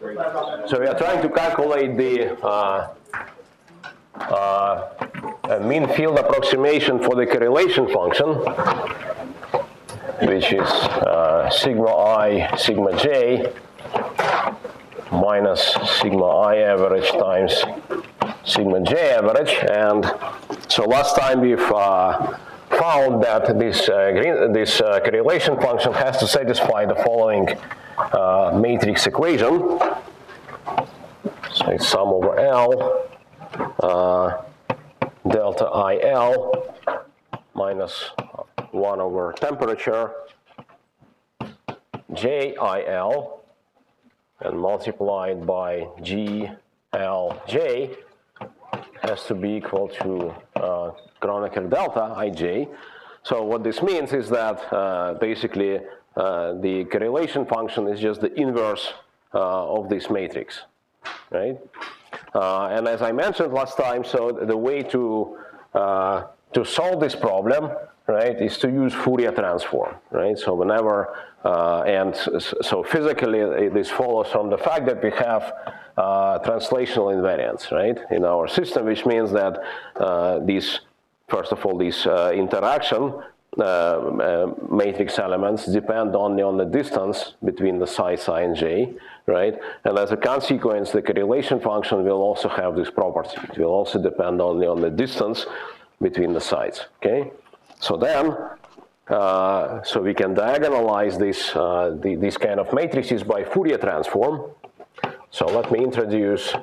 So we are trying to calculate the mean field approximation for the correlation function, which is sigma I, sigma j, minus sigma I average times sigma j average. And so last time we've found that this correlation function has to satisfy the following matrix equation. So it's sum over L delta IL minus 1 over temperature JIL and multiplied by GLJ has to be equal to Kronecker delta IJ. So what this means is that basically the correlation function is just the inverse of this matrix, right? And as I mentioned last time, so the way to solve this problem, right, is to use Fourier transform, right? So whenever, so physically this follows from the fact that we have translational invariance, right, in our system, which means that first of all, these interaction matrix elements depend only on the distance between the sites I and j, right? And as a consequence, the correlation function will also have this property. It will also depend only on the distance between the sites, okay? So then, so we can diagonalize these kind of matrices by Fourier transform. So let me introduce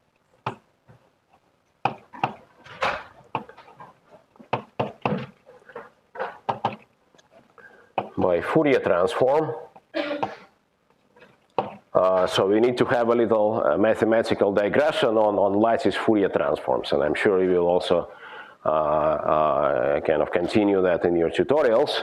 by Fourier transform. So we need to have a little mathematical digression on lattice Fourier transforms, and I'm sure you will also kind of continue that in your tutorials.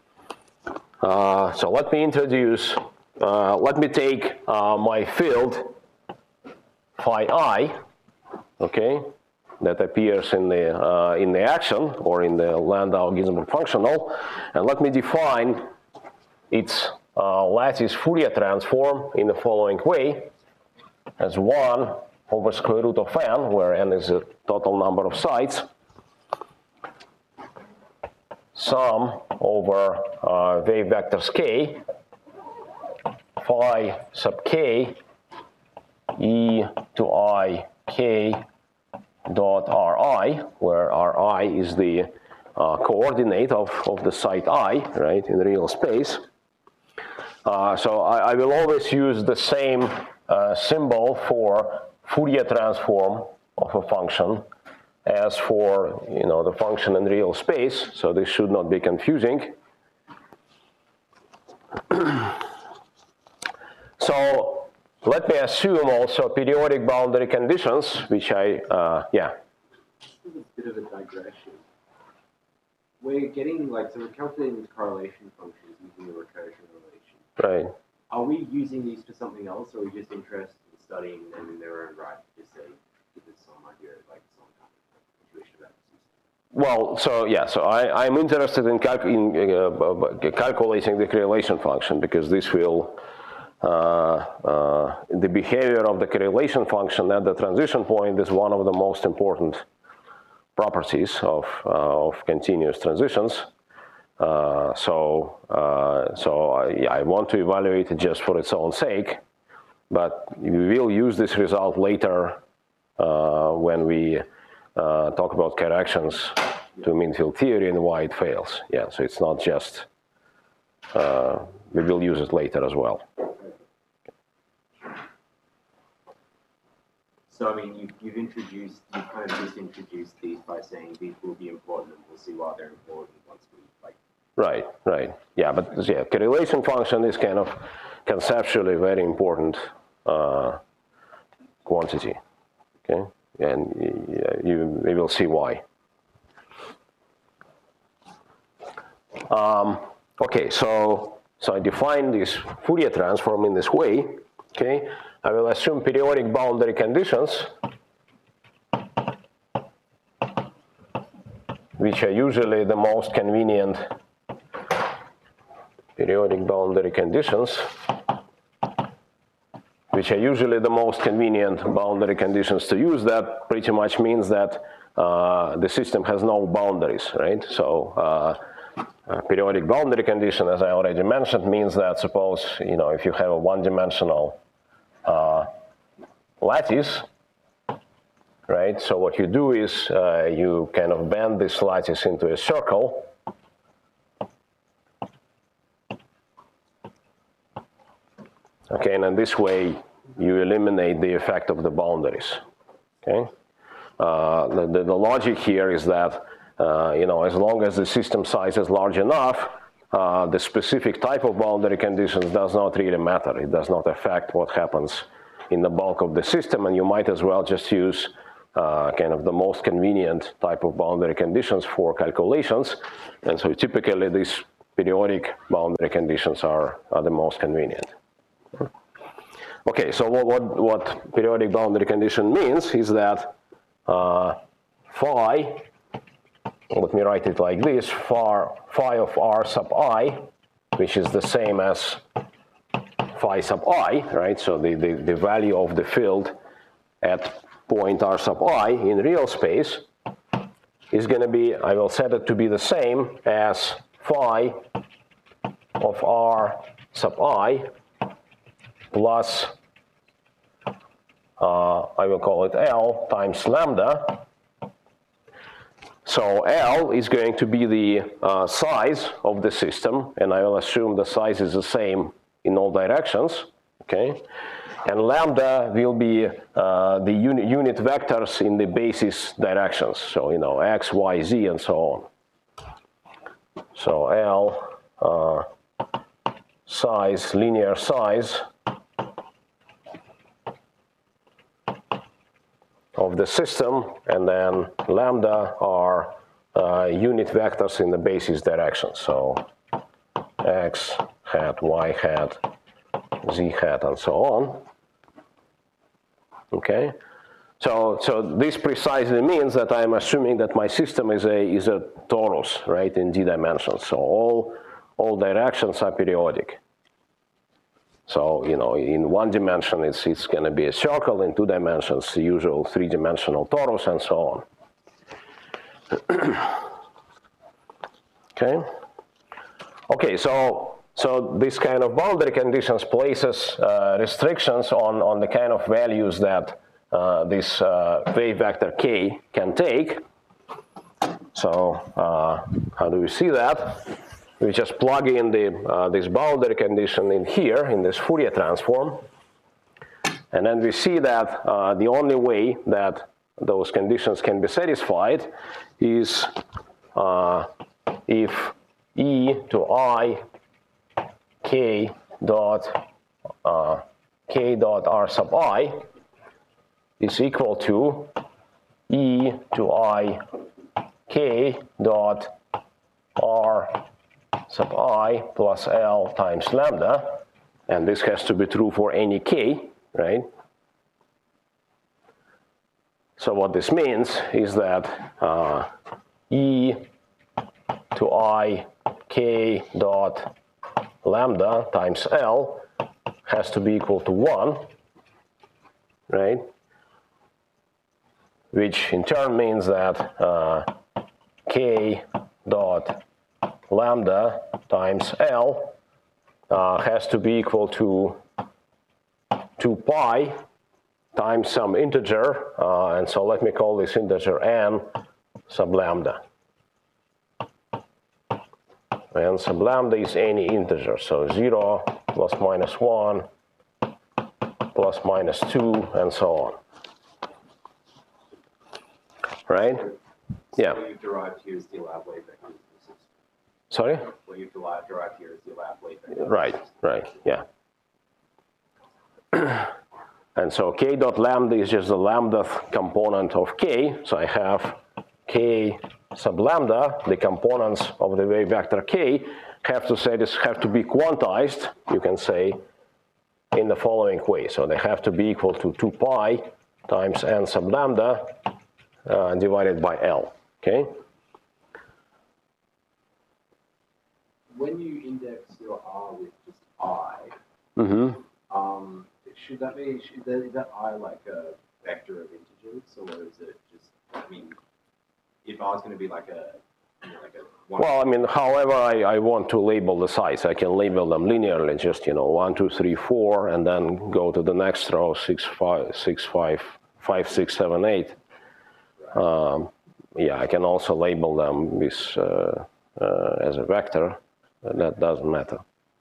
So let me introduce, let me take my field phi I, okay, that appears in the action or in the Landau-Ginzburg functional, and let me define its lattice Fourier transform in the following way, as 1 over square root of n, where n is the total number of sites, sum over wave vectors k, phi sub k e to I k dot Ri, where Ri is the coordinate of the site I, right, in real space. So I will always use the same symbol for Fourier transform of a function as for, you know, the function in real space, so this should not be confusing. So let me assume also periodic boundary conditions, which yeah. This is a bit of a digression. We're getting, like, so we're calculating these correlation functions using the recursion relation. Right. Are we using these for something else, or are we just interested in studying them in their own right? Just say, give us some idea, like some kind of intuition about the system. Well, so yeah, so I'm interested in calculating the correlation function, because this will, the behavior of the correlation function at the transition point is one of the most important properties of continuous transitions. So I want to evaluate it just for its own sake, but we will use this result later when we talk about corrections to mean field theory and why it fails. Yeah, so it's not just, we will use it later as well. So, I mean, you've kind of just introduced these by saying these will be important, and we'll see why they're important once we, like... Right, right. Yeah, but yeah, correlation function is kind of conceptually very important quantity, okay? And we will see why. Okay, so I define this Fourier transform in this way, okay? I will assume periodic boundary conditions, which are usually the most convenient periodic boundary conditions which are usually the most convenient boundary conditions to use, that pretty much means that the system has no boundaries, right? So periodic boundary condition, as I already mentioned, means that suppose, if you have a one-dimensional lattice, right? So what you do is you kind of bend this lattice into a circle. Okay, and in this way, you eliminate the effect of the boundaries. Okay, the logic here is that as long as the system size is large enough, the specific type of boundary conditions does not really matter. It does not affect what happens in the bulk of the system, and you might as well just use kind of the most convenient type of boundary conditions for calculations. And so typically these periodic boundary conditions are the most convenient. Okay, so what periodic boundary condition means is that phi, let me write it like this, phi of r sub I, which is the same as phi sub I, right? So the value of the field at point r sub I in real space is going to be, I will set it to be the same as phi of r sub I plus, I will call it L times lambda. So L is going to be the size of the system, and I will assume the size is the same in all directions, okay? And lambda will be the unit vectors in the basis directions, so x, y, z, and so on. So L size, linear size of the system, and then lambda are unit vectors in the basis direction. So x hat, y hat, z hat, and so on. Okay, so this precisely means that I'm assuming that my system is a torus, right, in d dimensions. So all directions are periodic. So in one dimension it's going to be a circle. In two dimensions, the usual three-dimensional torus, and so on. Okay. Okay. So this kind of boundary conditions places restrictions on the kind of values that this wave vector k can take. So how do we see that? We just plug in this boundary condition in here in this Fourier transform, and then we see that the only way that those conditions can be satisfied is if e to I k dot r sub I is equal to e to I k dot r sub I plus L times lambda, and this has to be true for any k, right? So what this means is that e to I k dot lambda times L has to be equal to 1, right? Which in turn means that k dot lambda times L has to be equal to 2 pi times some integer, and so let me call this integer n sub lambda. And sub lambda is any integer, so 0 plus minus 1 plus minus 2, and so on. Right? Yeah. What you've derived here is the lab wave vector. Sorry? What you've derived here is the lab wave vector. Right, yeah. And so k dot lambda is just the lambdath component of k, so I have k sub lambda, the components of the wave vector k have to be quantized, you can say, in the following way. So they have to be equal to 2 pi times n sub lambda divided by L, okay? When you index your R with just I, it should that be, is that I like a vector of integers, or is it just, I mean, if I was going to be like a, like a one. Well, I mean, however I want to label the size, I can label them linearly, just, 1, 2, 3, 4, and then go to the next row, 6, 5, 6, 7, 8. Right. Yeah, I can also label them with, as a vector. That doesn't matter.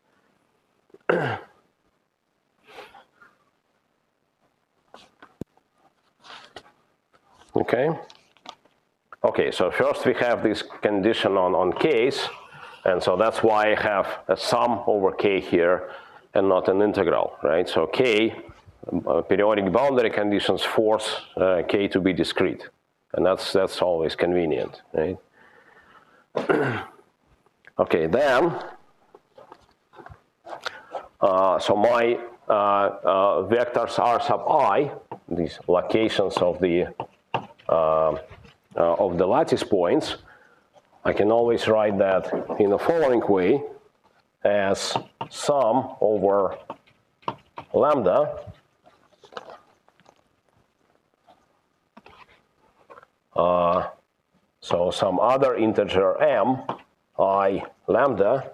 Okay. Okay, so first we have this condition on k's, and so that's why I have a sum over k here and not an integral, right? So k, periodic boundary conditions force k to be discrete, and that's always convenient, right? Okay, then, so my vectors r sub I, these locations of the lattice points, I can always write that in the following way as sum over lambda so some other integer m, I lambda,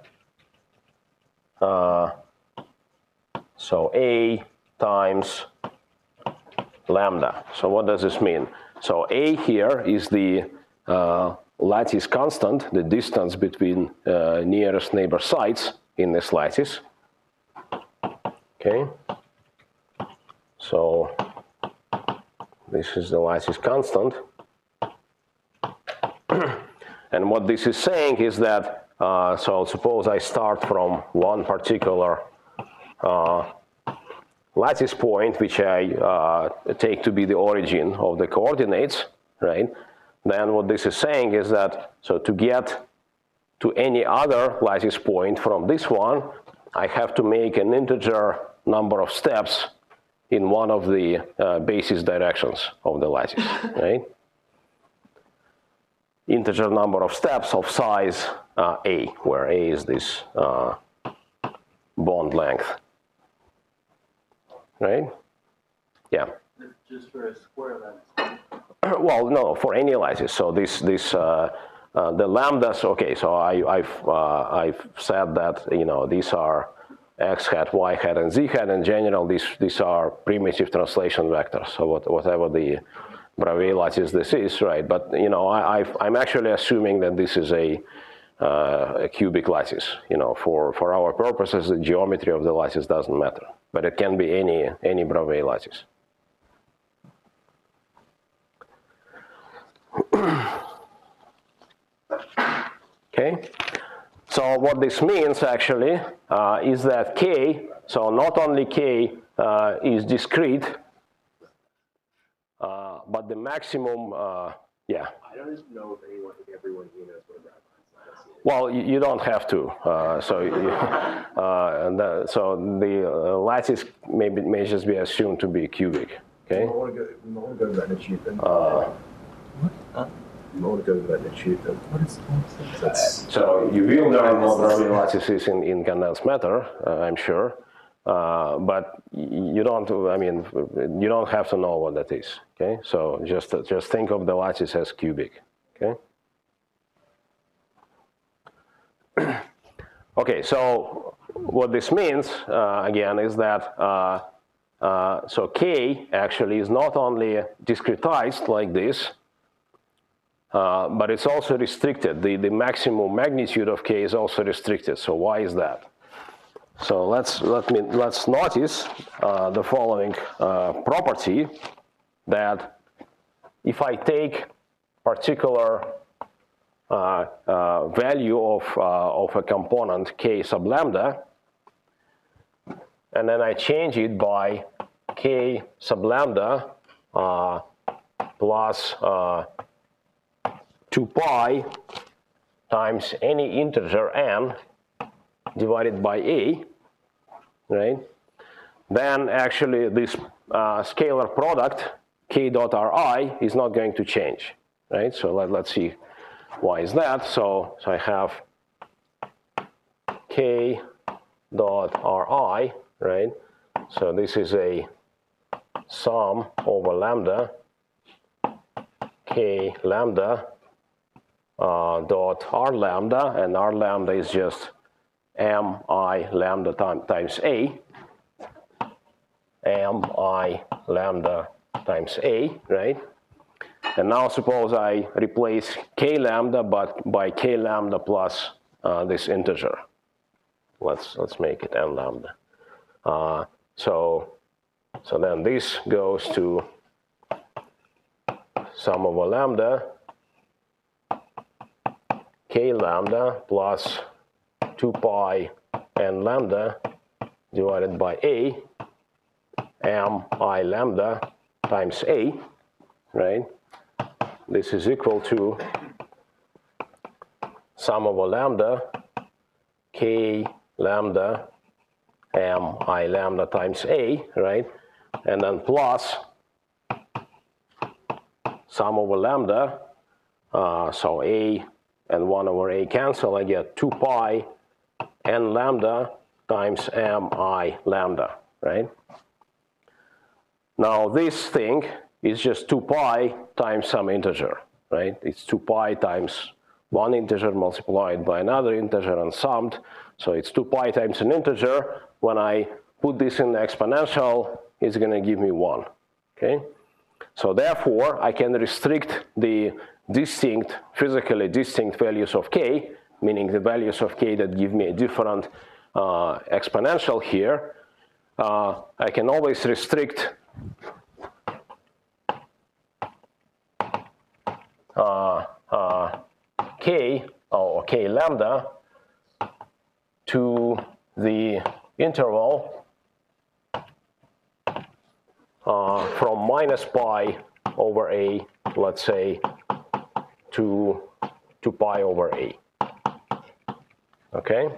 so a times lambda. So what does this mean? So a here is the lattice constant, the distance between nearest neighbor sites in this lattice. Okay. So this is the lattice constant. And what this is saying is that, so suppose I start from one particular lattice point, which I take to be the origin of the coordinates, right? Then what this is saying is that, so to get to any other lattice point from this one, I have to make an integer number of steps in one of the basis directions of the lattice, right? Integer number of steps of size a, where a is this bond length. Right? Yeah. Just for a square lattice. Well, no, for any lattice. So the lambdas. Okay, so I've said that these are x hat, y hat, and z hat. In general, these are primitive translation vectors. So whatever the Bravais lattice this is, right? But I'm actually assuming that this is a cubic lattice. For our purposes, the geometry of the lattice doesn't matter. But it can be any Bravais lattice. Okay, so what this means actually is that k, so not only k is discrete, but the maximum, yeah. I don't know if everyone here knows what a Bravais lattice is. Well, you don't have to. So the lattice may just be assumed to be cubic. Okay. I want to go to that in Newton. I want to go to that in Newton. What is So you will learn what Bravais lattices in condensed matter, I'm sure, but you don't. I mean, you don't have to know what that is. Okay. So just think of the lattice as cubic. Okay. Okay, so what this means, again, is that so k actually is not only discretized like this, but it's also restricted. The maximum magnitude of k is also restricted. So why is that? So let's notice the following property, that if I take particular value of a component k sub lambda, and then I change it by k sub lambda plus 2 pi times any integer n divided by a, right? Then actually this scalar product k dot ri is not going to change, right? So let's see why is that. So I have k dot ri, right? So this is a sum over lambda k lambda dot r lambda, and r lambda is just m I lambda times a, m I lambda times a, right? And now suppose I replace k lambda but by k lambda plus this integer. Let's make it n lambda. So then this goes to sum over lambda k lambda plus 2 pi n lambda divided by a m I lambda times a, right? This is equal to sum over lambda k lambda m I lambda times a, right? And then plus sum over lambda, so a and 1 over a cancel, I get 2 pi n lambda times m I lambda, right? Now this thing is just 2 pi times some integer, right? It's 2 pi times one integer multiplied by another integer and summed. So it's 2 pi times an integer. When I put this in the exponential, it's going to give me 1, okay? So therefore, I can restrict the distinct, physically distinct values of k, meaning the values of k that give me a different exponential here. I can always restrict k or k lambda to the interval from minus pi over a, let's say, to pi over a. Okay?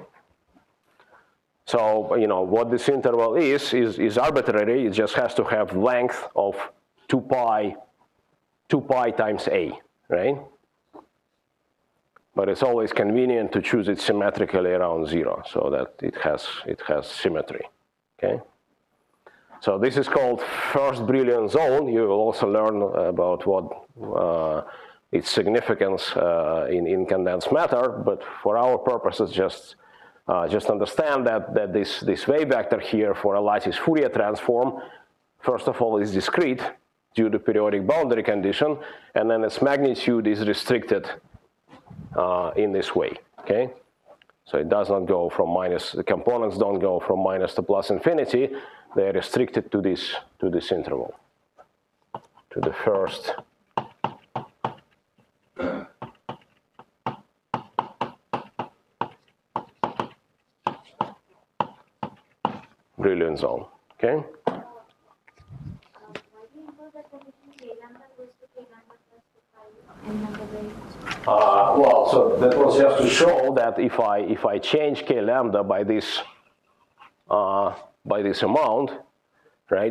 So, you know, what this interval is arbitrary. It just has to have length of 2 pi times a, right? But it's always convenient to choose it symmetrically around 0 so that it has symmetry, okay? So this is called first Brillouin zone. You will also learn about what its significance in condensed matter, but for our purposes, just understand that this wave vector here for a lattice Fourier transform, first of all, is discrete due to periodic boundary condition, and then its magnitude is restricted in this way, okay? So it does not go from minus, the components don't go from minus to plus infinity. They are restricted to this interval, to the first Brillouin zone, okay? Well, so that was just to show that if I change k lambda by this amount, right?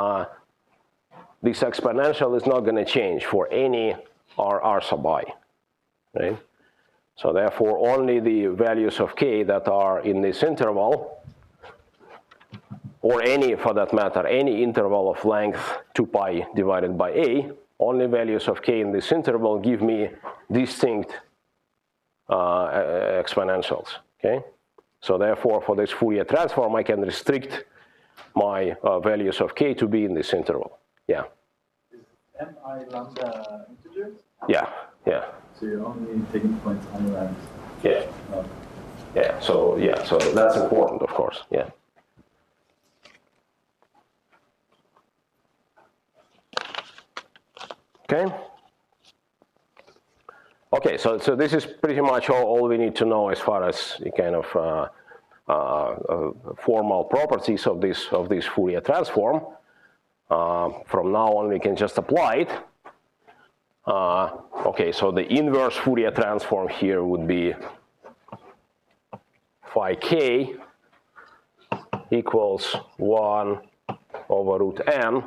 This exponential is not going to change for any r sub I, right? So therefore, only the values of k that are in this interval, or any, for that matter, any interval of length 2 pi divided by a, only values of k in this interval give me distinct exponentials, okay? So therefore, for this Fourier transform, I can restrict my values of k to be in this interval. Yeah? Is mi lambda integers? Yeah, yeah. So you're only taking points on lambda. Yeah. Oh. Yeah, so that's important, of course, yeah. Okay. Okay, so this is pretty much all we need to know as far as the kind of formal properties of this Fourier transform. From now on, we can just apply it. Okay, so the inverse Fourier transform here would be phi k equals 1 over root n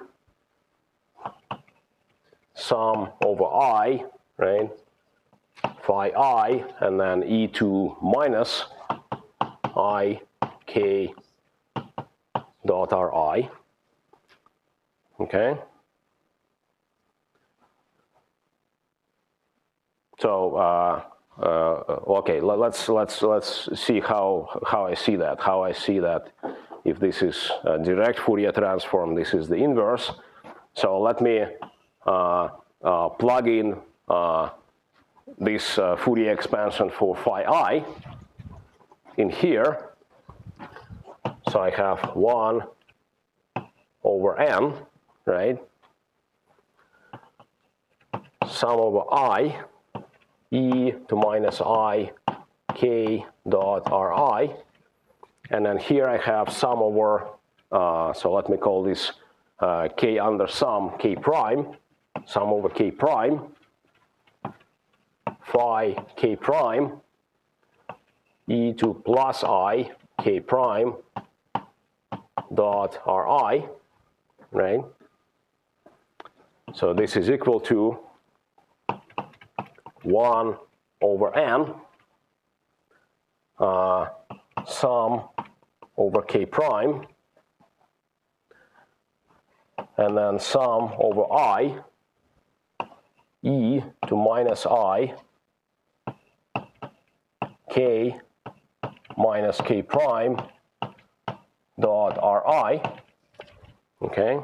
sum over I, right? Phi I, and then e2 minus I k dot Ri. Okay. So okay, let's see how I see that. How I see that if this is a direct Fourier transform, this is the inverse. So let me plug in this Fourier expansion for phi I in here. So I have 1 over n, right? Sum over I, e to minus I, k dot Ri. And then here I have sum over, so let me call this k under sum k prime, sum over k prime, phi k prime, e to plus I, k prime, dot Ri, right? So this is equal to 1 over n, sum over k prime, and then sum over I, e to minus I, k minus k prime, dot Ri, okay?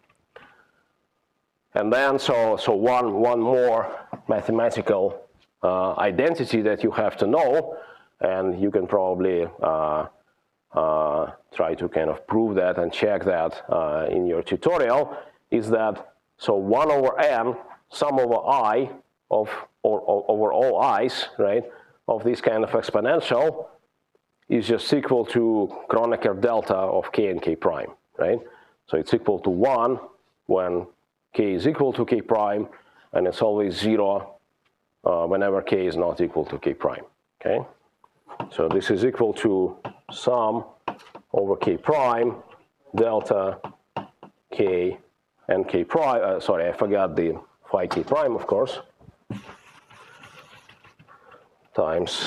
And then, so one more mathematical identity that you have to know, and you can probably try to kind of prove that and check that in your tutorial, is that, so 1 over n, sum over I of, over all i's, right, of this kind of exponential is just equal to Kronecker delta of k and k prime, right? So it's equal to 1 when k is equal to k prime, and it's always 0 whenever k is not equal to k prime, okay? So this is equal to sum over k prime, delta k and k prime, sorry, I forgot the phi k prime, of course, times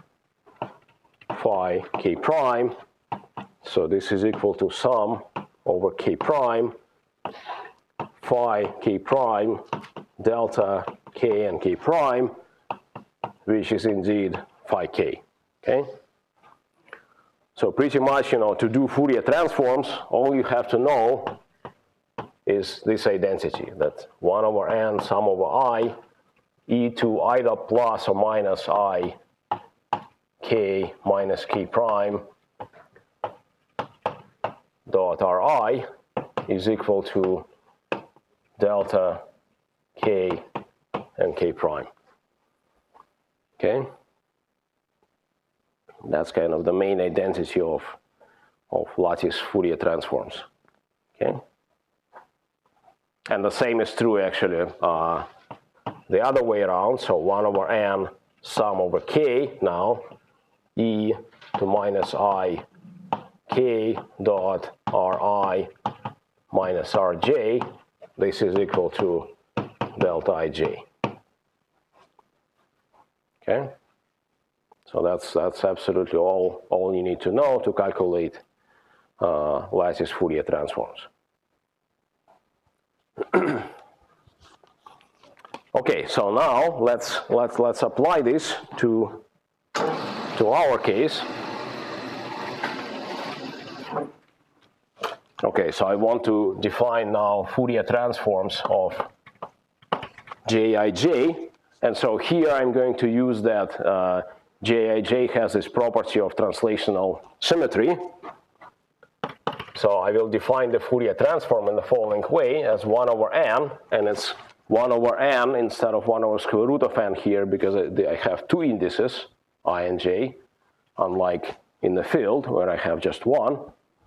phi k prime. So this is equal to sum over k prime, phi k prime, delta k and k prime, which is indeed phi k, okay? So pretty much, you know, to do Fourier transforms, all you have to know is this identity, that 1 over n sum over I, e to I dot plus or minus I, k minus k prime, dot Ri is equal to delta k and k prime, okay? That's kind of the main identity of lattice Fourier transforms, okay? And the same is true actually the other way around. So 1 over n sum over k now, e to minus I k dot Ri minus Rj, this is equal to delta Ij, okay? So that's absolutely all you need to know to calculate lattice Fourier transforms. Okay, so now let's apply this to our case. Okay, so I want to define now Fourier transforms of Jij, and so here I'm going to use that Jij has this property of translational symmetry. So I will define the Fourier transform in the following way as 1 over n, and it's 1 over n instead of 1 over square root of n here because I have two indices, I and j, unlike in the field where I have just one.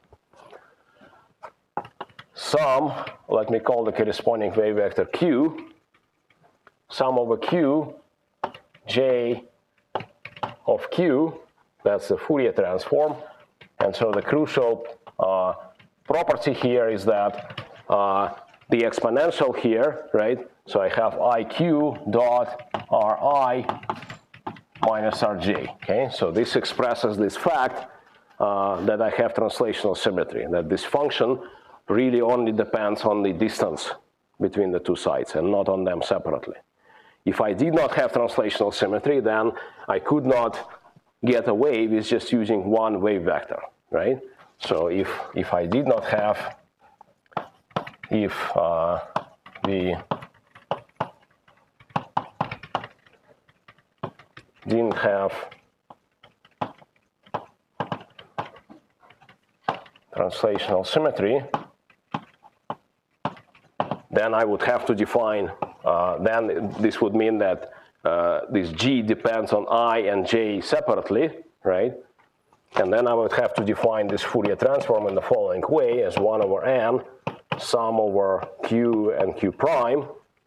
Sum, let me call the corresponding wave vector q, sum over q, j of q, that's the Fourier transform. And so the crucial property here is that the exponential here, right? So I have iq dot ri minus rj, okay? So this expresses this fact that I have translational symmetry, that this function really only depends on the distance between the two sides and not on them separately. If I did not have translational symmetry, then I could not get away with just using one wave vector, right? So if I did not have, if we didn't have translational symmetry, then I would have to define, then this would mean that this G depends on I and J separately, right? And then I would have to define this Fourier transform in the following way as 1 over n, sum over Q and Q prime,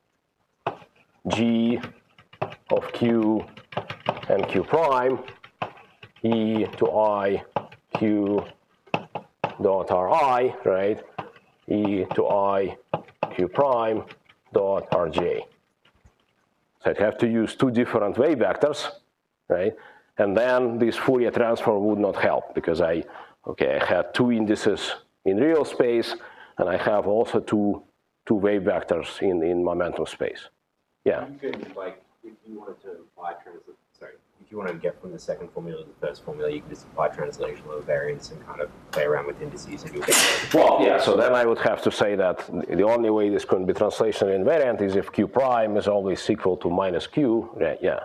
G of Q and Q prime, e to I Q dot Ri, right? E to I Q prime dot Rj. So I'd have to use two different wave vectors, right? And then this Fourier transform would not help because I had two indices in real space, and I have also two wave vectors in momentum space. Yeah. You could, like, if you wanted to apply if you wanted to get from the second formula to the first formula, you can just apply translational variance and kind of play around with indices and you'll get Well, yeah, so then I would have to say that the only way this can be translationally invariant is if Q prime is always equal to minus Q, right? Yeah.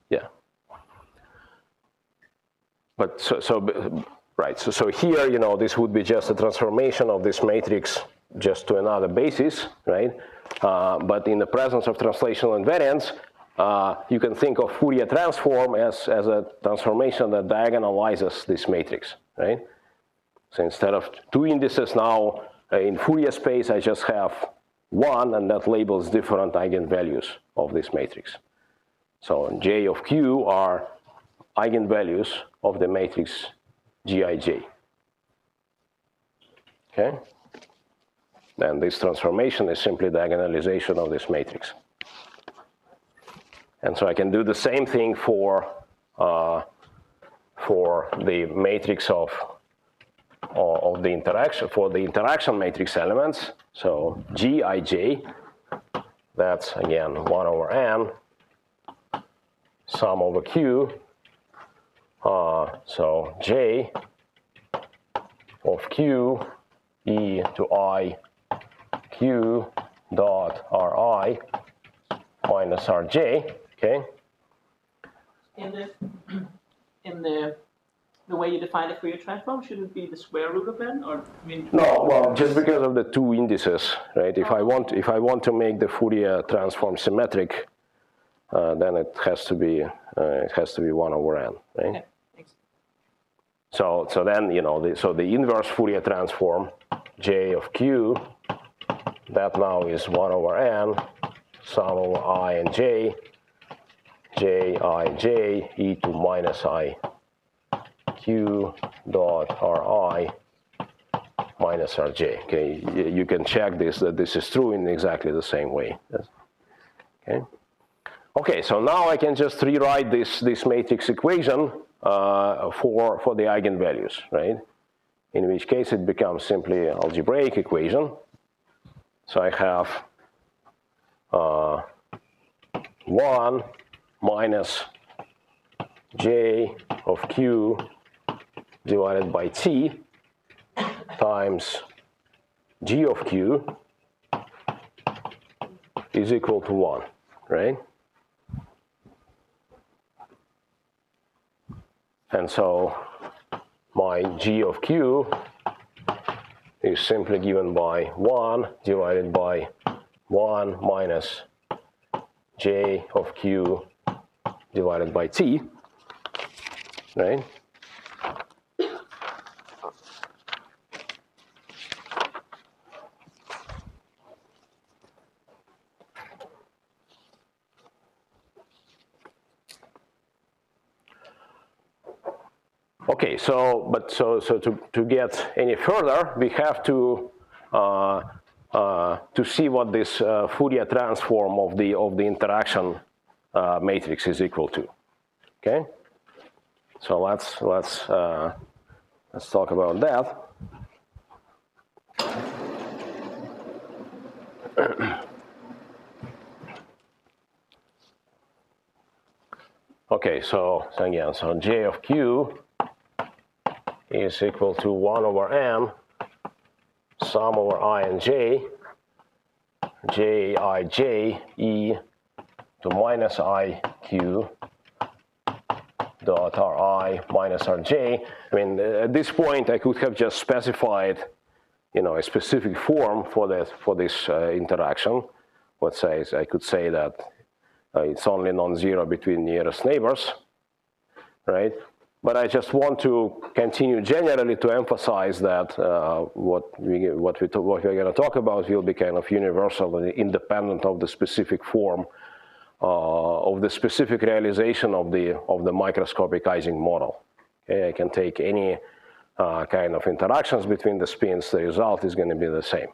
But so here, you know, this would be just a transformation of this matrix just to another basis, right? But in the presence of translational invariance, you can think of Fourier transform as a transformation that diagonalizes this matrix, right? So instead of two indices now in Fourier space, I just have one, and that labels different eigenvalues of this matrix. So J of Q are eigenvalues of the matrix Gij. Okay? And this transformation is simply diagonalization of this matrix. And so I can do the same thing for the matrix of the interaction, for the interaction matrix elements. So Gij, that's again 1 over n, sum over Q. So J of Q e to I Q dot Ri minus Rj. Okay. In the way you define the Fourier transform, should it be the square root of n, or I mean? No, well, just because of the two indices, right? If I want to make the Fourier transform symmetric, then it has to be 1 over n, right? Okay, thanks. So then, you know, the inverse Fourier transform J of Q, that now is 1 over n, sum over I and J, Jij e to minus I Q dot Ri minus Rj. Okay, you can check this, that this is true in exactly the same way. Okay. Okay, so now I can just rewrite this matrix equation for the eigenvalues, right? In which case it becomes simply an algebraic equation. So I have 1 minus J of Q divided by T times G of Q is equal to 1, right? And so my G of Q is simply given by 1 divided by 1 minus J of Q divided by T, right? Okay, so to get any further, we have to see what this Fourier transform of the interaction matrix is equal to. Okay, so let's let's talk about that. Okay, so again, so j of q is equal to 1 over n sum over I and j, j I j e to minus I q dot Ri minus Rj. I mean, at this point, I could have just specified, a specific form for this interaction. Let's say I could say that it's only non-zero between nearest neighbors, right? But I just want to continue generally to emphasize that what we're going to talk about will be kind of universal and independent of the specific form of the specific realization of the microscopic Ising model. Okay, I can take any kind of interactions between the spins. The result is going to be the same.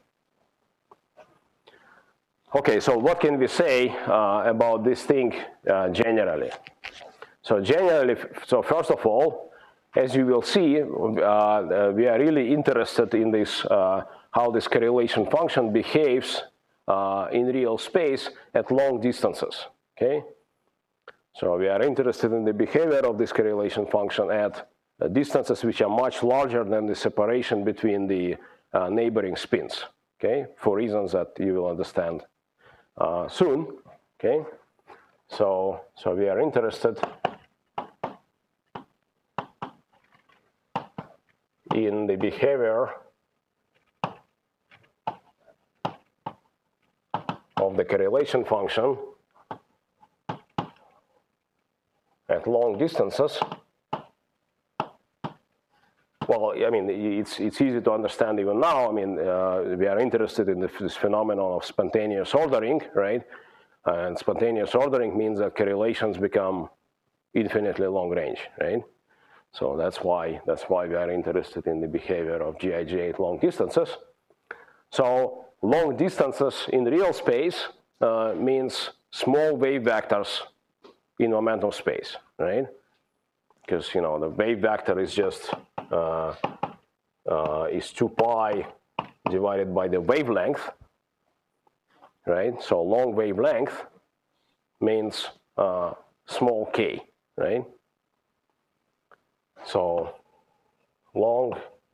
Okay, so what can we say about this thing generally? So first of all, as you will see, we are really interested in this, how this correlation function behaves in real space at long distances, okay? So we are interested in the behavior of this correlation function at distances which are much larger than the separation between the neighboring spins, okay? For reasons that you will understand soon, okay? So we are interested in the behavior of the correlation function at long distances. Well, I mean, it's easy to understand even now. I mean, we are interested in this phenomenon of spontaneous ordering, right? And spontaneous ordering means that correlations become infinitely long range, right? So that's why we are interested in the behavior of Gij at long distances. So long distances in real space means small wave vectors in momentum space, right? Because the wave vector is just is 2 pi divided by the wavelength, right? So long wavelength means small k, right? So long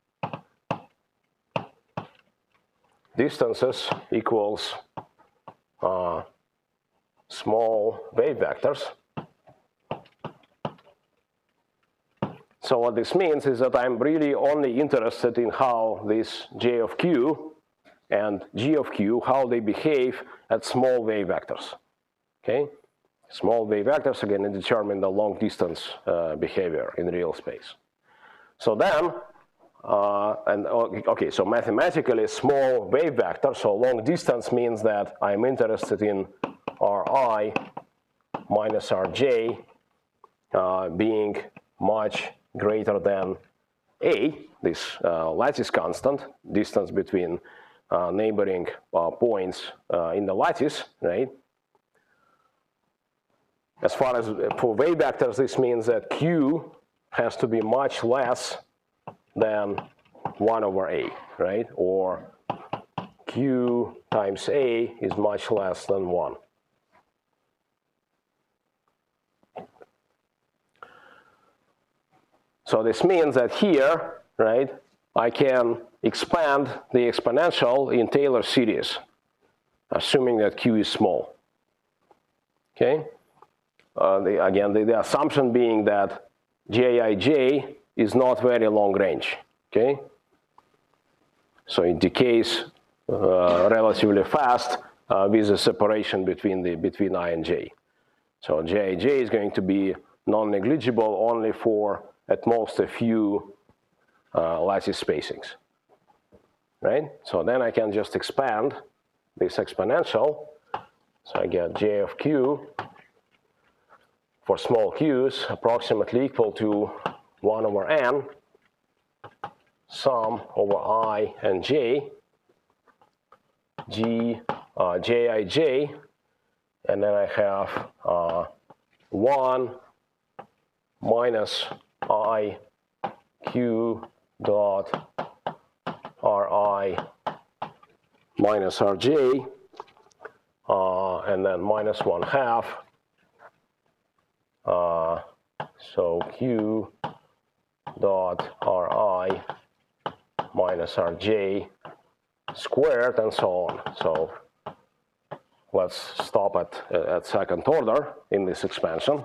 distances equals small wave vectors. So what this means is that I'm really only interested in how this j of q and g of q, how they behave at small wave vectors, okay? Small wave vectors, again, determine the long distance behavior in real space. So then, okay, so mathematically small wave vector, so long distance means that I'm interested in Ri minus Rj being much greater than A, this lattice constant, distance between neighboring points in the lattice, right? As far as for wave vectors, this means that Q has to be much less than 1 over A, right? Or Q times A is much less than 1. So this means that here, right, I can expand the exponential in Taylor series, assuming that Q is small, okay? Again, the assumption being that Jij is not very long range, okay? So it decays relatively fast with the separation between I and J. So Jij is going to be non-negligible only for at most a few lattice spacings, right? So then I can just expand this exponential. So I get J of Q for small q's approximately equal to 1 over n sum over I and j, Jij, and then I have 1 minus I q dot Ri minus Rj, and then minus 1/2. So Q dot Ri minus Rj squared, and so on. So let's stop at second order in this expansion.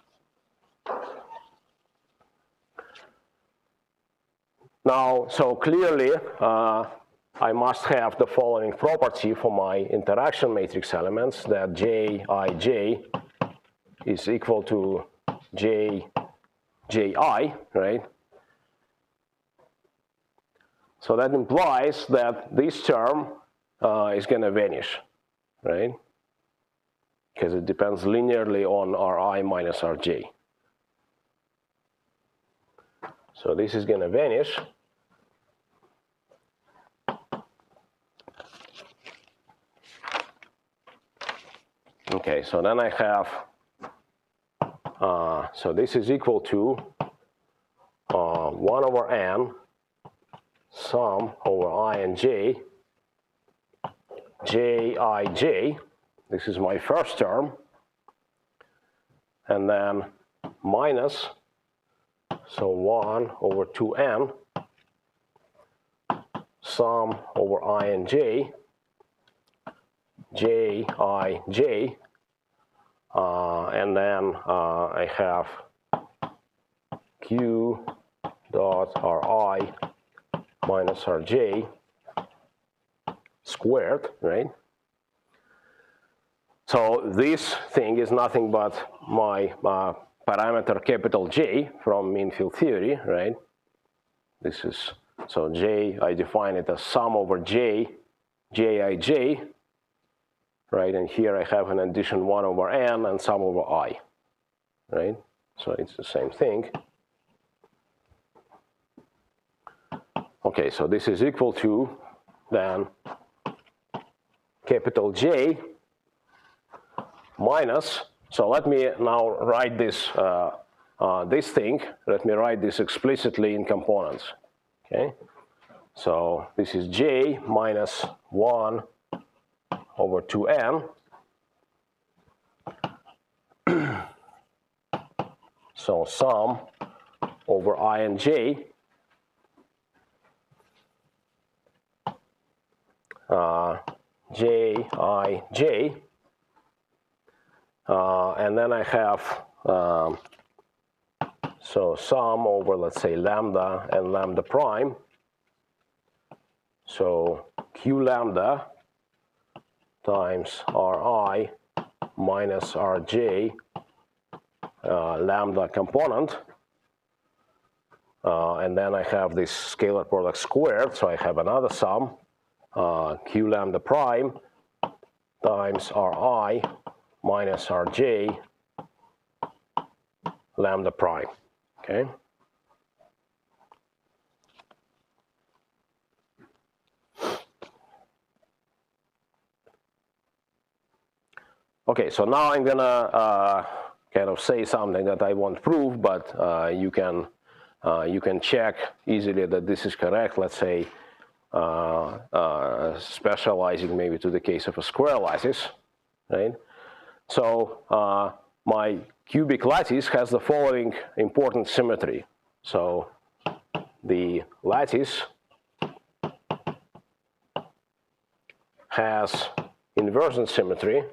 Now, so clearly, I must have the following property for my interaction matrix elements, that Jij is equal to Ji, right? So that implies that this term is going to vanish, right? Because it depends linearly on Ri minus Rj. So this is going to vanish. Okay, so then I have, so this is equal to 1 over n sum over I and j, Jij, this is my first term, and then minus, so 1 over 2n sum over I and j, Jij, and then I have Q dot Ri minus Rj squared, right? So this thing is nothing but my parameter capital J from mean field theory, right? This is, so J, I define it as sum over J, Jij, right? And here I have an addition 1 over n and sum over I, right? So it's the same thing. Okay, so this is equal to then capital J minus, so let me now write this, this thing, let me write this explicitly in components, okay? So this is J minus 1 over 2n. So sum over I and j, Jij, and then I have, so sum over, let's say, lambda and lambda prime. So Q lambda times Ri minus Rj lambda component. And then I have this scalar product squared, so I have another sum, Q lambda prime times Ri minus Rj lambda prime, okay? Okay, so now I'm gonna kind of say something that I won't prove, but you can check easily that this is correct. Let's say specializing maybe to the case of a square lattice, right? So my cubic lattice has the following important symmetry. So the lattice has inversion symmetry,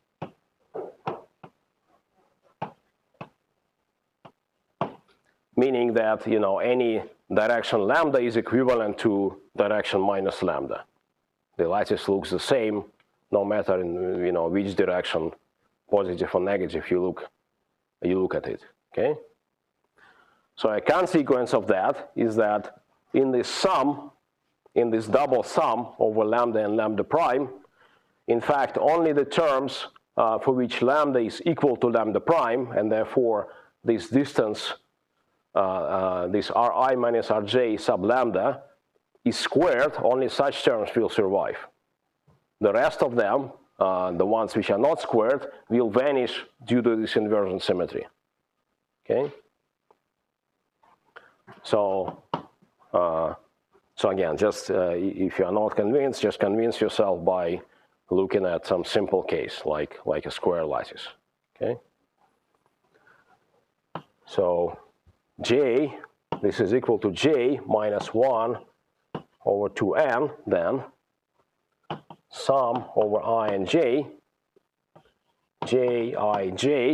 meaning that, you know, any direction lambda is equivalent to direction minus lambda. The lattice looks the same no matter in, you know, which direction, positive or negative, you look at it, okay? So a consequence of that is that in this sum, in this double sum over lambda and lambda prime, in fact, only the terms for which lambda is equal to lambda prime, and therefore this distance, this Ri minus Rj sub lambda is squared, only such terms will survive. The rest of them, the ones which are not squared, will vanish due to this inversion symmetry, okay? So So again, just if you are not convinced, just convince yourself by looking at some simple case like a square lattice. Okay. So j, this is equal to j minus 1 over 2n, then sum over I and j, jij,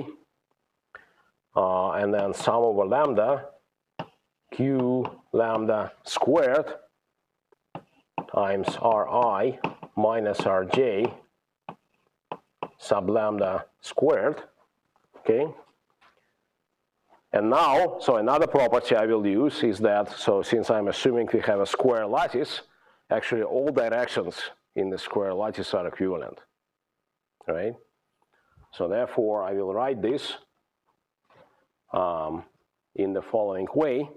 and then sum over lambda, q lambda squared times ri minus rj sub lambda squared, okay? And now, so another property I will use is that, so since I'm assuming we have a square lattice, actually all directions in the square lattice are equivalent, right? So therefore, I will write this in the following way.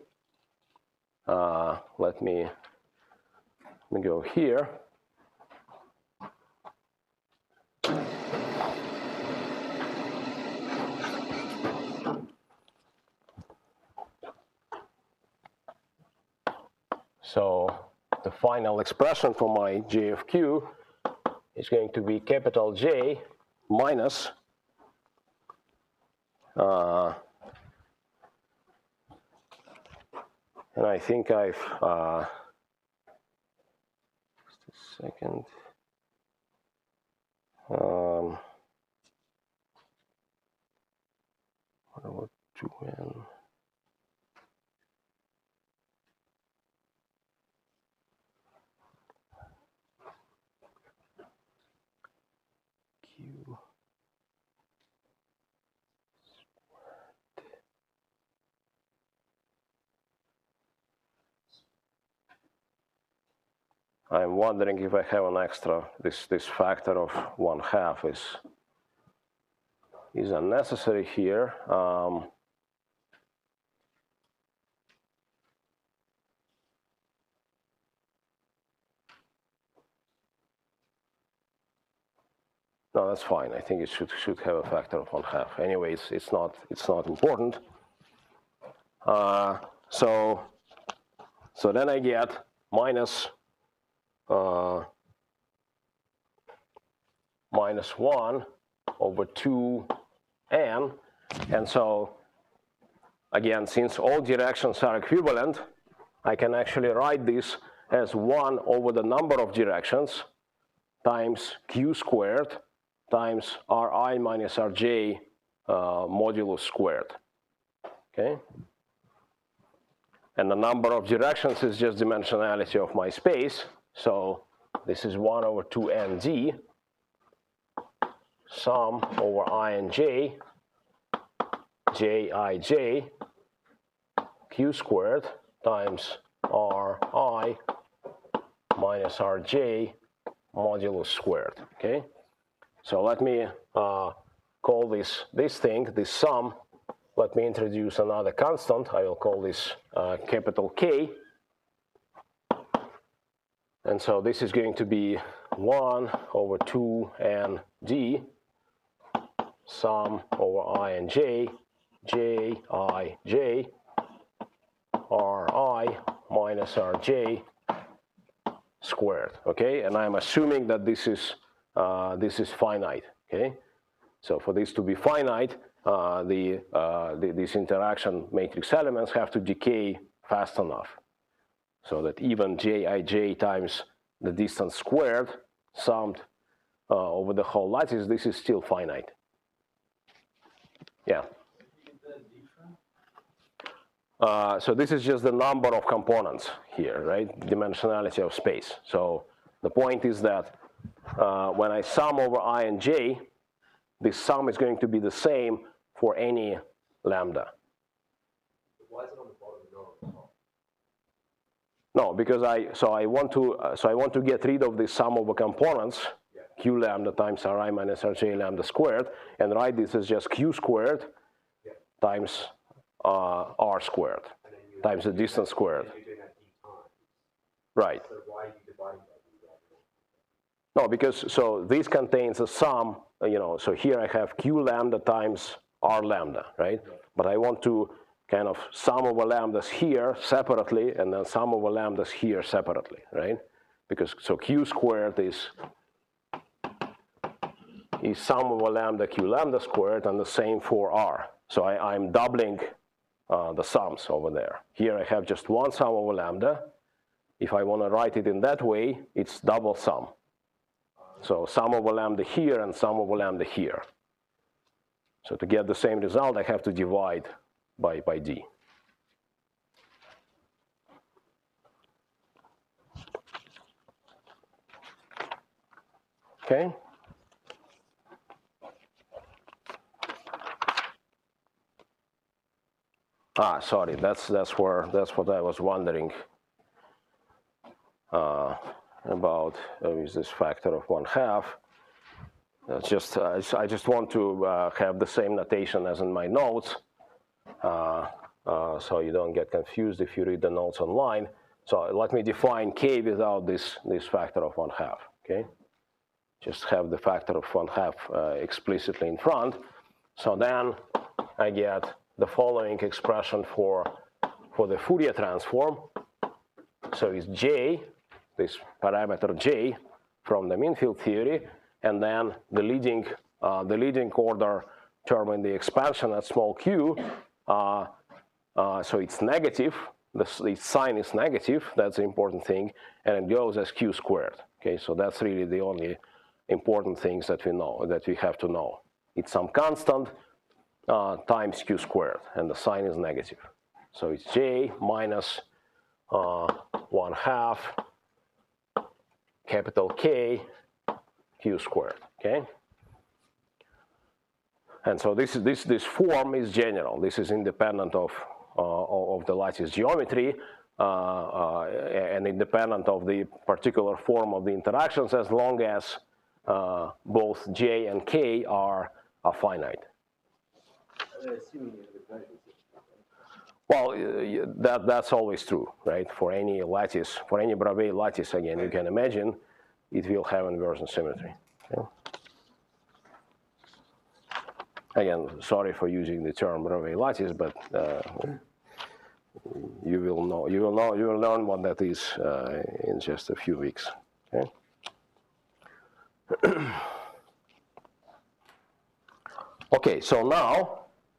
Let me go here. So the final expression for my j of q is going to be capital J minus and I think I've just a second. What about 2n? Q squared. I'm wondering if I have an extra, this factor of 1/2 is unnecessary here. No, that's fine. I think it should have a factor of 1/2. Anyways, it's not important. So then I get minus minus 1 over 2n, and so again, since all directions are equivalent, I can actually write this as 1 over the number of directions times q squared times ri minus rj modulus squared, okay? And the number of directions is just dimensionality of my space, so this is 1 over 2nd sum over I and j, jij, q squared times ri minus rj modulus squared, okay? So let me call this sum, let me introduce another constant. I will call this capital K. And so this is going to be 1 over 2 d sum over I and j, jij, ri minus rj squared, okay? And I'm assuming that this is finite, okay? So for this to be finite, these interaction matrix elements have to decay fast enough so that even jij times the distance squared summed over the whole lattice, this is still finite. Yeah. So this is just the number of components here, right? Dimensionality of space. So the point is that when I sum over I and j, this sum is going to be the same for any lambda. Why is it on the bottom and not on the top? No, because I want to get rid of the sum over components, yeah. Q lambda times ri minus rj lambda squared, and write this as just q squared, yeah, times r squared times the distance squared. You're doing that d times. Right. So why are you dividing by d? No, because so this contains a sum, so here I have q lambda times r lambda, right? Yeah. But I want to kind of sum over lambdas here separately, and then sum over lambdas here separately, right? Because so q squared is sum over lambda q lambda squared, and the same for r. So I'm doubling the sums over there. Here I have just one sum over lambda. If I want to write it in that way, it's double sum. So sum over lambda here and sum over lambda here. So to get the same result, I have to divide by d. Okay. Sorry, that's what I was wondering about is this factor of 1/2. That's just I just want to have the same notation as in my notes, so you don't get confused if you read the notes online. So let me define k without this factor of 1/2. Okay, just have the factor of 1/2 explicitly in front. So then I get the following expression for the Fourier transform. So it's j, this parameter j from the mean field theory, and then the leading order term in the expansion at small q. So it's negative. The sign is negative. That's the important thing, and it goes as q squared. Okay, so that's really the only important things that we know, that we have to know. It's some constant times q squared, and the sign is negative. So it's j minus 1/2 capital K q squared. Okay, and so this form is general. This is independent of the lattice geometry and independent of the particular form of the interactions, as long as both j and k are finite. Well, that's always true, right? For any lattice, for any Bravais lattice, again, you can imagine it will have inversion symmetry. Okay? Again, sorry for using the term Bravais lattice, but you will learn what that is in just a few weeks. Okay? Okay, so now.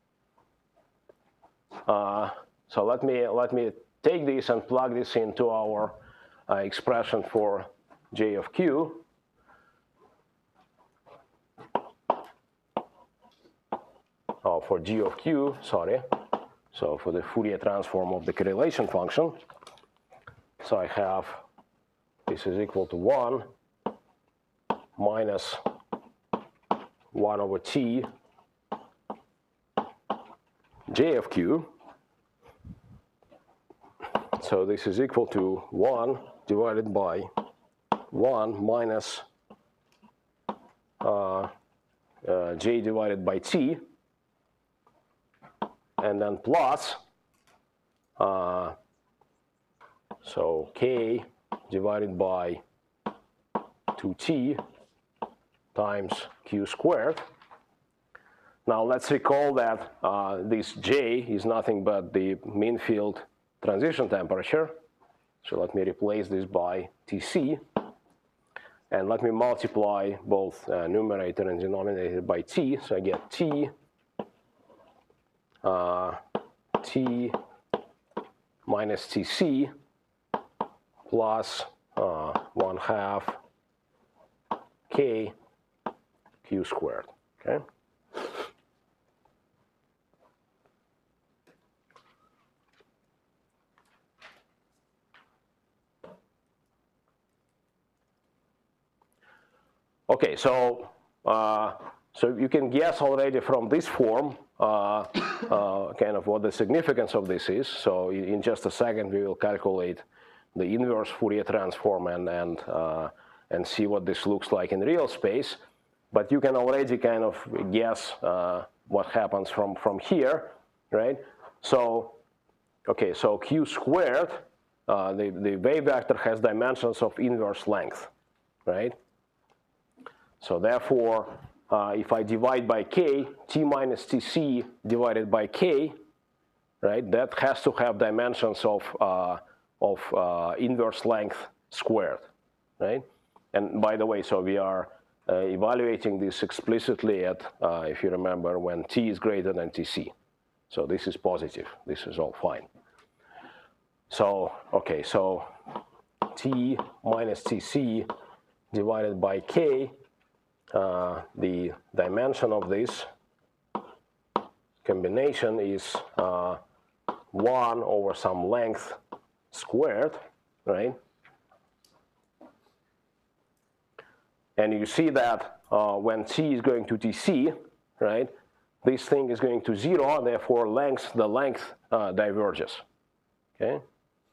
So let me take this and plug this into our expression for j of q. For g of q, sorry. So for the Fourier transform of the correlation function. So I have this is equal to 1 minus 1 over t j of q. So this is equal to 1 divided by 1 minus j divided by t, and then plus, so k divided by 2t times q squared. Now let's recall that this j is nothing but the mean field transition temperature. So let me replace this by Tc. And let me multiply both numerator and denominator by T. So I get T minus Tc plus 1/2 K Q squared. Okay. Okay, so you can guess already from this form kind of what the significance of this is. So in just a second we will calculate the inverse Fourier transform and see what this looks like in real space. But you can already kind of guess what happens from here, right? So okay, so Q squared, the wave vector has dimensions of inverse length, right? So therefore, if I divide by k, t minus tc divided by k right, that has to have dimensions of inverse length squared, right? And by the way, so we are evaluating this explicitly at, if you remember, when t is greater than tc. So this is positive. This is all fine. So, okay, so t minus tc divided by k, the dimension of this combination is 1 over some length squared, right? And you see that when t is going to tc, right, this thing is going to 0, and therefore the length diverges, okay?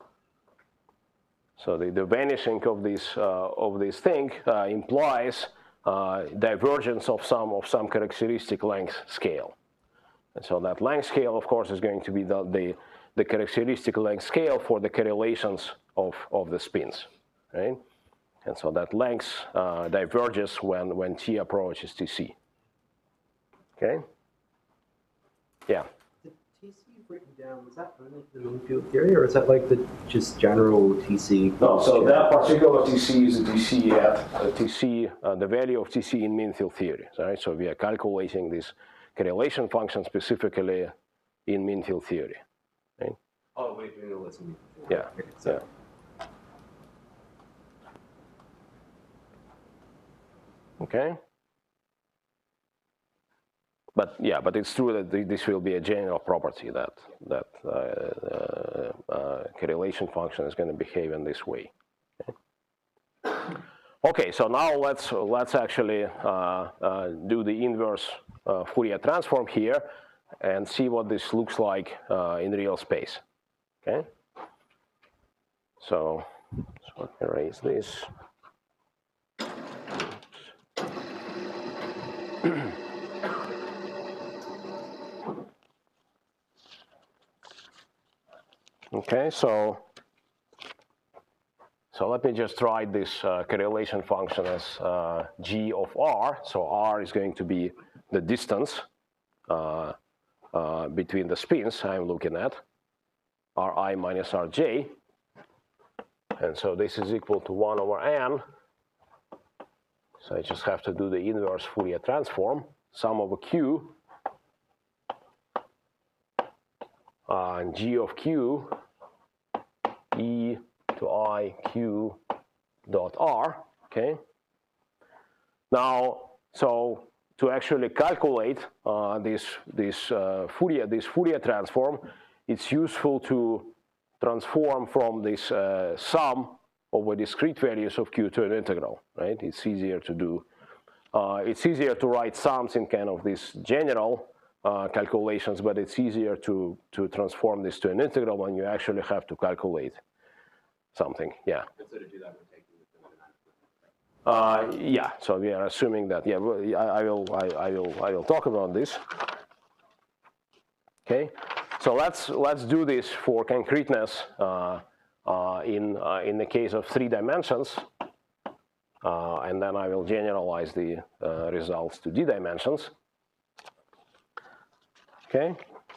So the vanishing of this thing implies divergence of some characteristic length scale. And so that length scale, of course, is going to be the characteristic length scale for the correlations of the spins, right? And so that length diverges when t approaches tc. Okay? Yeah. The TC written down, was that only the mean field theory, or is that like the just general TC? No, so that particular TC is a TC at the value of TC in mean field theory, right? So we are calculating this correlation function specifically in mean field theory, right? Oh, we're doing all this in mean field Yeah, theory. Okay, so yeah. Okay. But yeah, but it's true that this will be a general property that correlation function is going to behave in this way. Okay, so now let's actually do the inverse Fourier transform here and see what this looks like in real space. Okay. So let me erase this. Okay, so let me just write this correlation function as g of r. So r is going to be the distance between the spins I'm looking at, ri minus rj. And so this is equal to 1 over n. So I just have to do the inverse Fourier transform, sum over q, and g of q e to I q dot r, okay? Now, so to actually calculate this Fourier transform, it's useful to transform from this sum over discrete values of q to an integral, right? It's easier to do. It's easier to write sums in kind of these general calculations, but it's easier to transform this to an integral when you actually have to calculate something. Yeah. so to do that, we're taking the Yeah. So we are assuming that. Yeah. I will talk about this. Okay. So let's do this for concreteness in the case of 3 dimensions, and then I will generalize the results to d dimensions. Okay.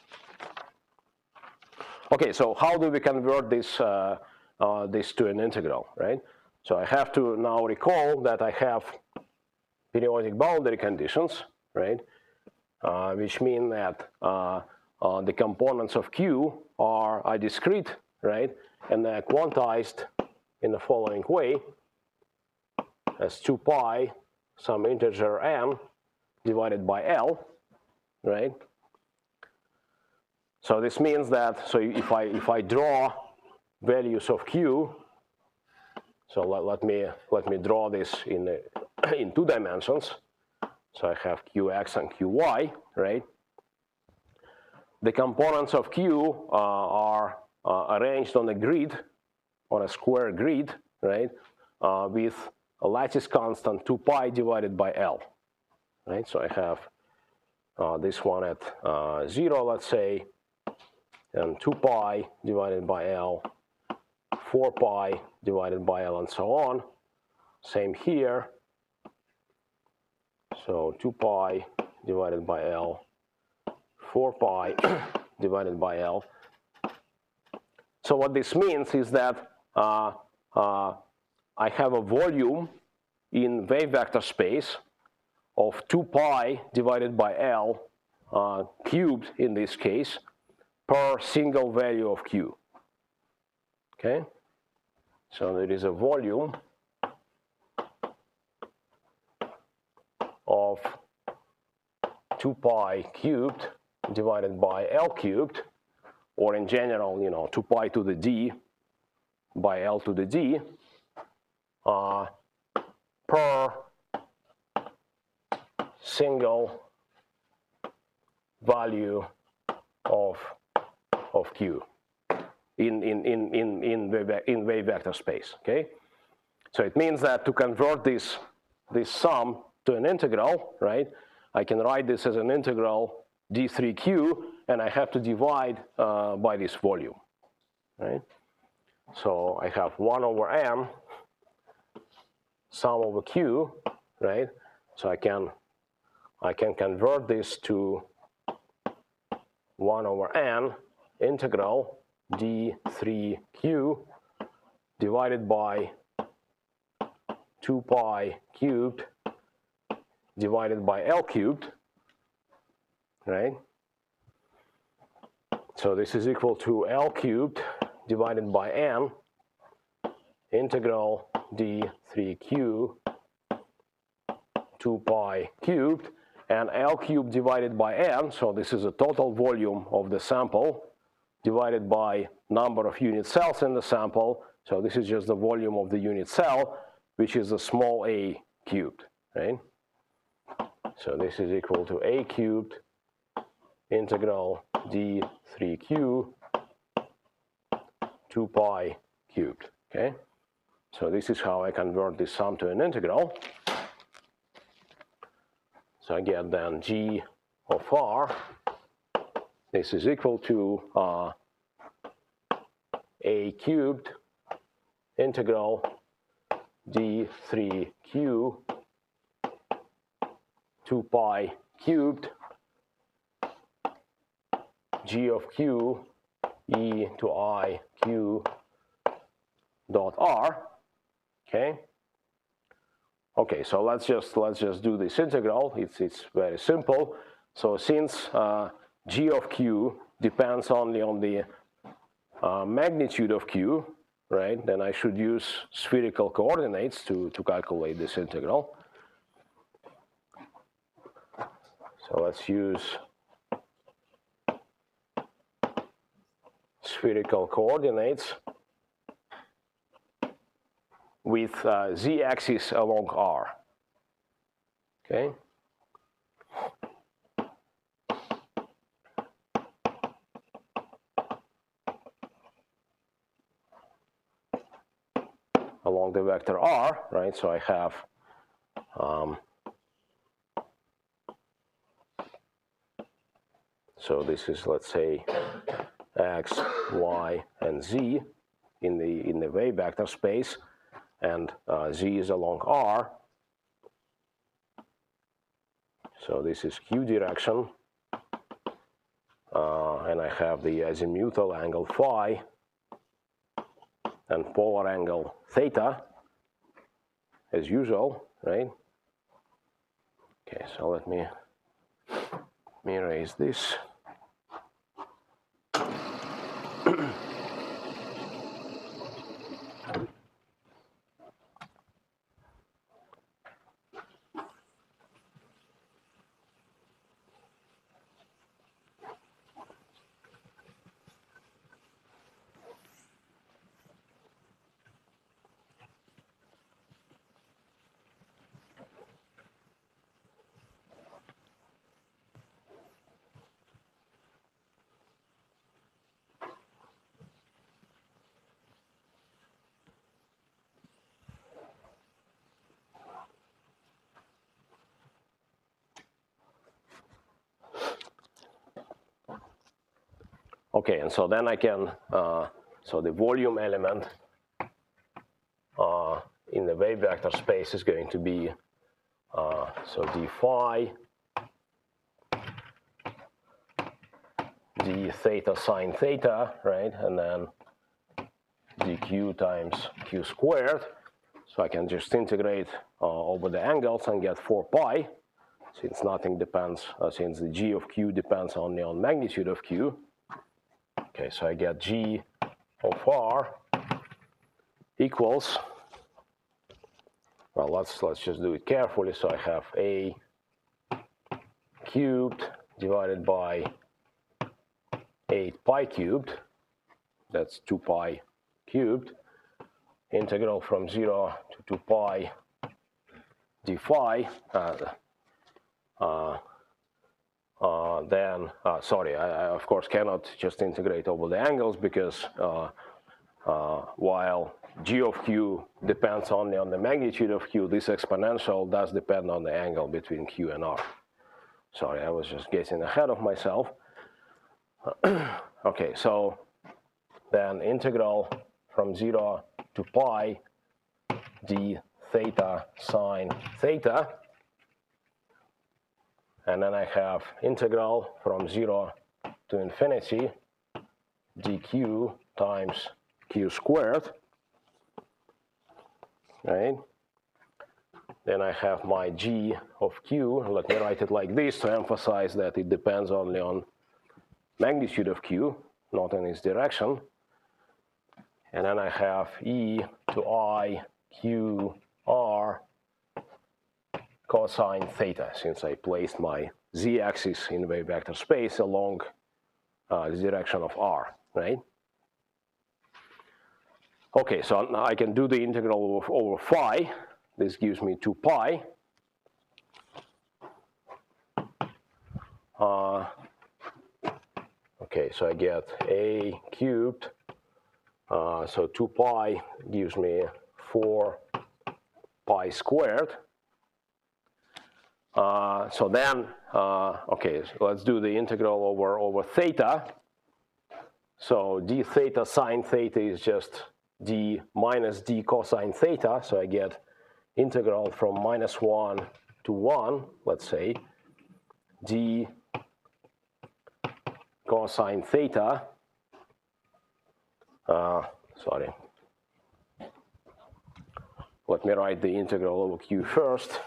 Okay. So how do we convert this to an integral, right? So I have to now recall that I have periodic boundary conditions, right? Which mean that the components of q are discrete, right? And they're quantized in the following way as 2 pi some integer n divided by L, right? So this means that, so if I draw values of q, so let me draw this in 2 dimensions. So I have qx and qy, right? The components of q are arranged on a grid, on a square grid, right? With a lattice constant 2 pi divided by L, right? So I have this one at 0, let's say, and 2 pi divided by L, 4 pi divided by L, and so on. Same here. So 2 pi divided by L, 4 pi divided by L. So what this means is that I have a volume in wave vector space of 2 pi divided by L cubed in this case per single value of Q. Okay? So there is a volume of 2 pi cubed divided by L cubed, or in general, 2 pi to the d by L to the d per single value of Q in wave vector space. Okay, so it means that to convert this sum to an integral, right? I can write this as an integral d3q, and I have to divide by this volume, right? So I have 1 over m sum over q, right? So I can convert this to 1 over n integral d3q divided by 2 pi cubed divided by L cubed, right? So this is equal to L cubed divided by n integral d3q 2 pi cubed, and L cubed divided by n, so this is a total volume of the sample divided by number of unit cells in the sample, so this is just the volume of the unit cell, which is a small a cubed, right? So this is equal to a cubed integral d3q 2 pi cubed, okay? So this is how I convert this sum to an integral. So I get then g of r, this is equal to a cubed integral d3q 2 pi cubed g of q e to I q dot r, okay? Okay, so let's just do this integral. It's very simple. So since g of q depends only on the magnitude of q, right? Then I should use spherical coordinates to calculate this integral. So let's use spherical coordinates with z-axis along r, okay? Along the vector r, right? So I have so this is, let's say, x, y, and z in the wave vector space, and z is along r. So this is q direction, and I have the azimuthal angle phi and polar angle theta, as usual, right? Okay, so let me erase this. Okay, and so then I can, so the volume element in the wave vector space is going to be, so d phi, d theta sine theta, right? And then dq times q squared. So I can just integrate over the angles and get 4 pi, since nothing depends, since the g of q depends only on magnitude of q. Okay, so I get g of r equals, well, let's just do it carefully. So I have a cubed divided by 8 pi cubed, that's 2 pi cubed, integral from 0 to 2 pi d phi, sorry, I of course cannot just integrate over the angles, because while g of q depends only on the magnitude of q, this exponential does depend on the angle between q and r. Sorry, I was just getting ahead of myself. Okay, so then integral from 0 to pi d theta sine theta, and then I have integral from 0 to infinity dq times q squared, right? Then I have my g of q. Let me write it like this to emphasize that it depends only on magnitude of q, not in its direction. And then I have e to I q r cosine theta, since I placed my z-axis in wave vector space along the direction of r, right? Okay, so now I can do the integral over phi. This gives me 2 pi. Okay, so I get a cubed. So 2 pi gives me 4 pi squared. So then, okay, so let's do the integral over theta. So d theta sine theta is just d minus d cosine theta. So I get integral from -1 to 1, let's say, d cosine theta. Sorry. Let me write the integral over q first.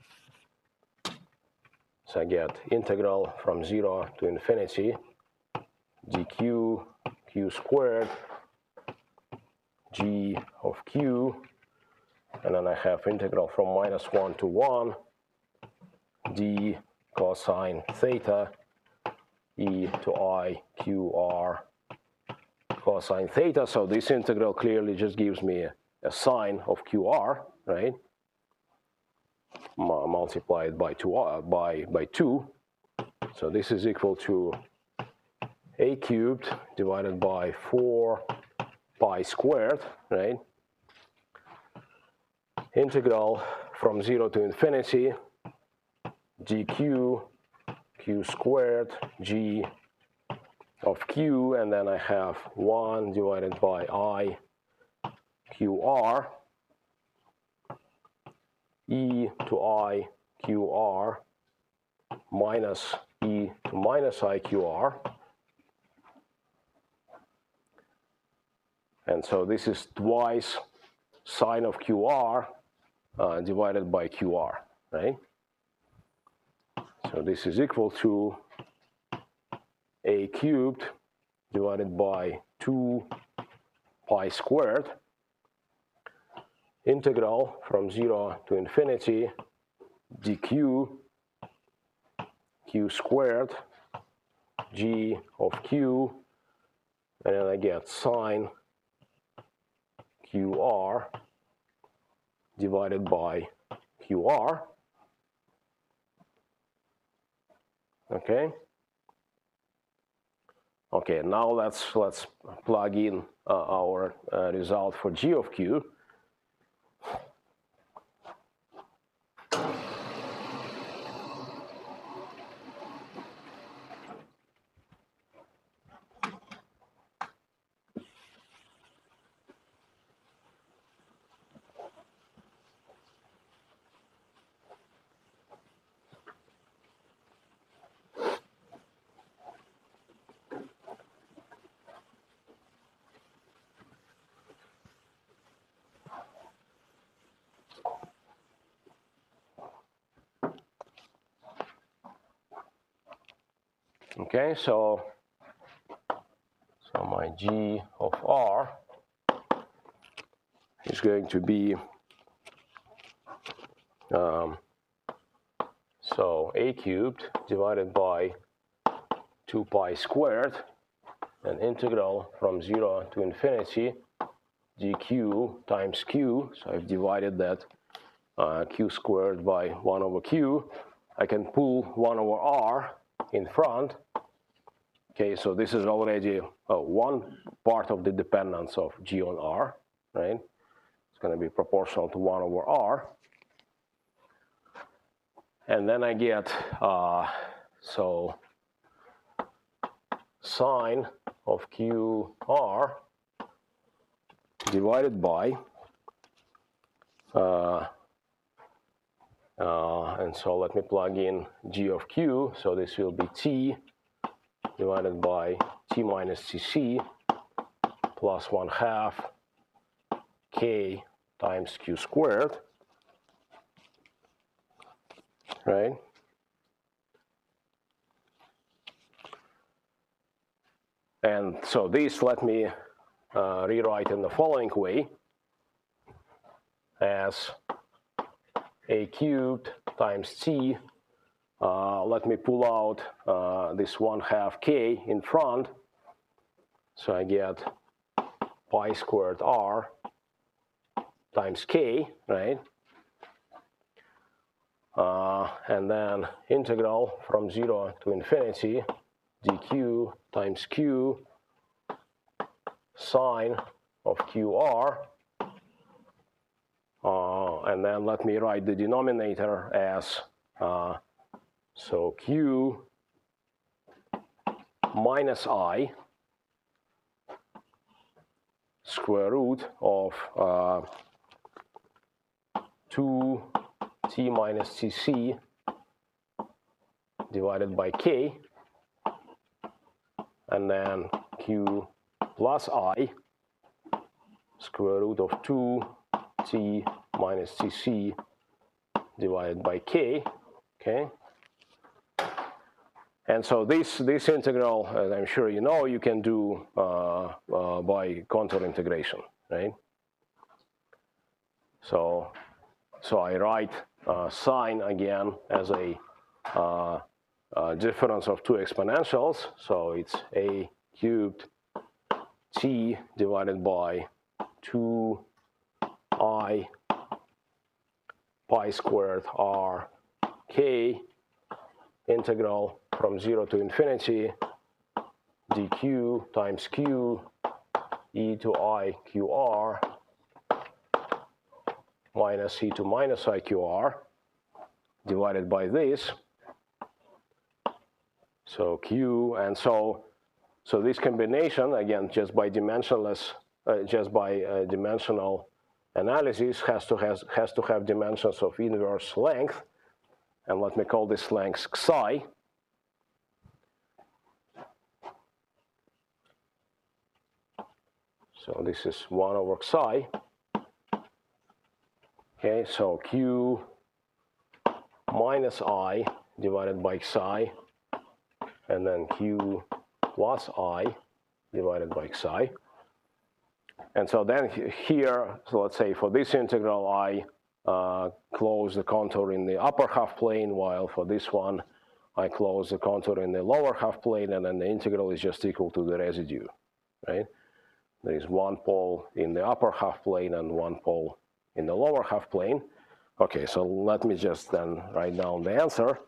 So I get integral from 0 to infinity dq q squared g of q, and then I have integral from -1 to 1 d cosine theta e to I q r cosine theta. So this integral clearly just gives me a sine of qr, right? Multiplied by 2. So this is equal to a cubed divided by 4 pi squared, right? Integral from 0 to infinity dq q squared g of q, and then I have 1 divided by I qr e to I qr minus e to minus I qr. And so this is twice sine of qr divided by qr, right? So this is equal to a cubed divided by 2 pi squared, integral from 0 to infinity dq q squared g of q, and then I get sine qr divided by qr. Okay. Okay, now let's plug in our result for g of q. Okay, so my g of r is going to be so a cubed divided by 2 pi squared, and integral from 0 to infinity dq times q. So I've divided that q squared by 1 over q. I can pull 1 over r in front. Okay, so this is already one part of the dependence of g on r, right? It's going to be proportional to 1 over r. And then I get, so sine of qr divided by, and so let me plug in g of q, so this will be t divided by t minus cc plus 1/2 k times q squared, right? And so this let me rewrite in the following way as a cubed times t. Let me pull out this 1/2 k in front, so I get pi squared r times k, right? And then integral from 0 to infinity dq times q sine of qr. And then let me write the denominator as so q minus I square root of 2t minus cc divided by k, and then q plus I square root of 2t minus cc divided by k, okay? And so this integral, as I'm sure you know, you can do by contour integration, right? So I write sine again as a difference of two exponentials. So it's a cubed t divided by 2I pi squared r k integral from 0 to infinity dq times q e to I qr minus e to minus I qr divided by this. So q, and so this combination, again, just by dimensionless, dimensional analysis, has to have dimensions of inverse length, and let me call this length psi. So this is 1 over psi. Okay, so q minus I divided by psi, and then q plus I divided by psi. And so then here, so let's say for this integral, I close the contour in the upper half plane, while for this one, I close the contour in the lower half plane, and then the integral is just equal to the residue, right? There is one pole in the upper half plane and one pole in the lower half plane. Okay, so let me just then write down the answer.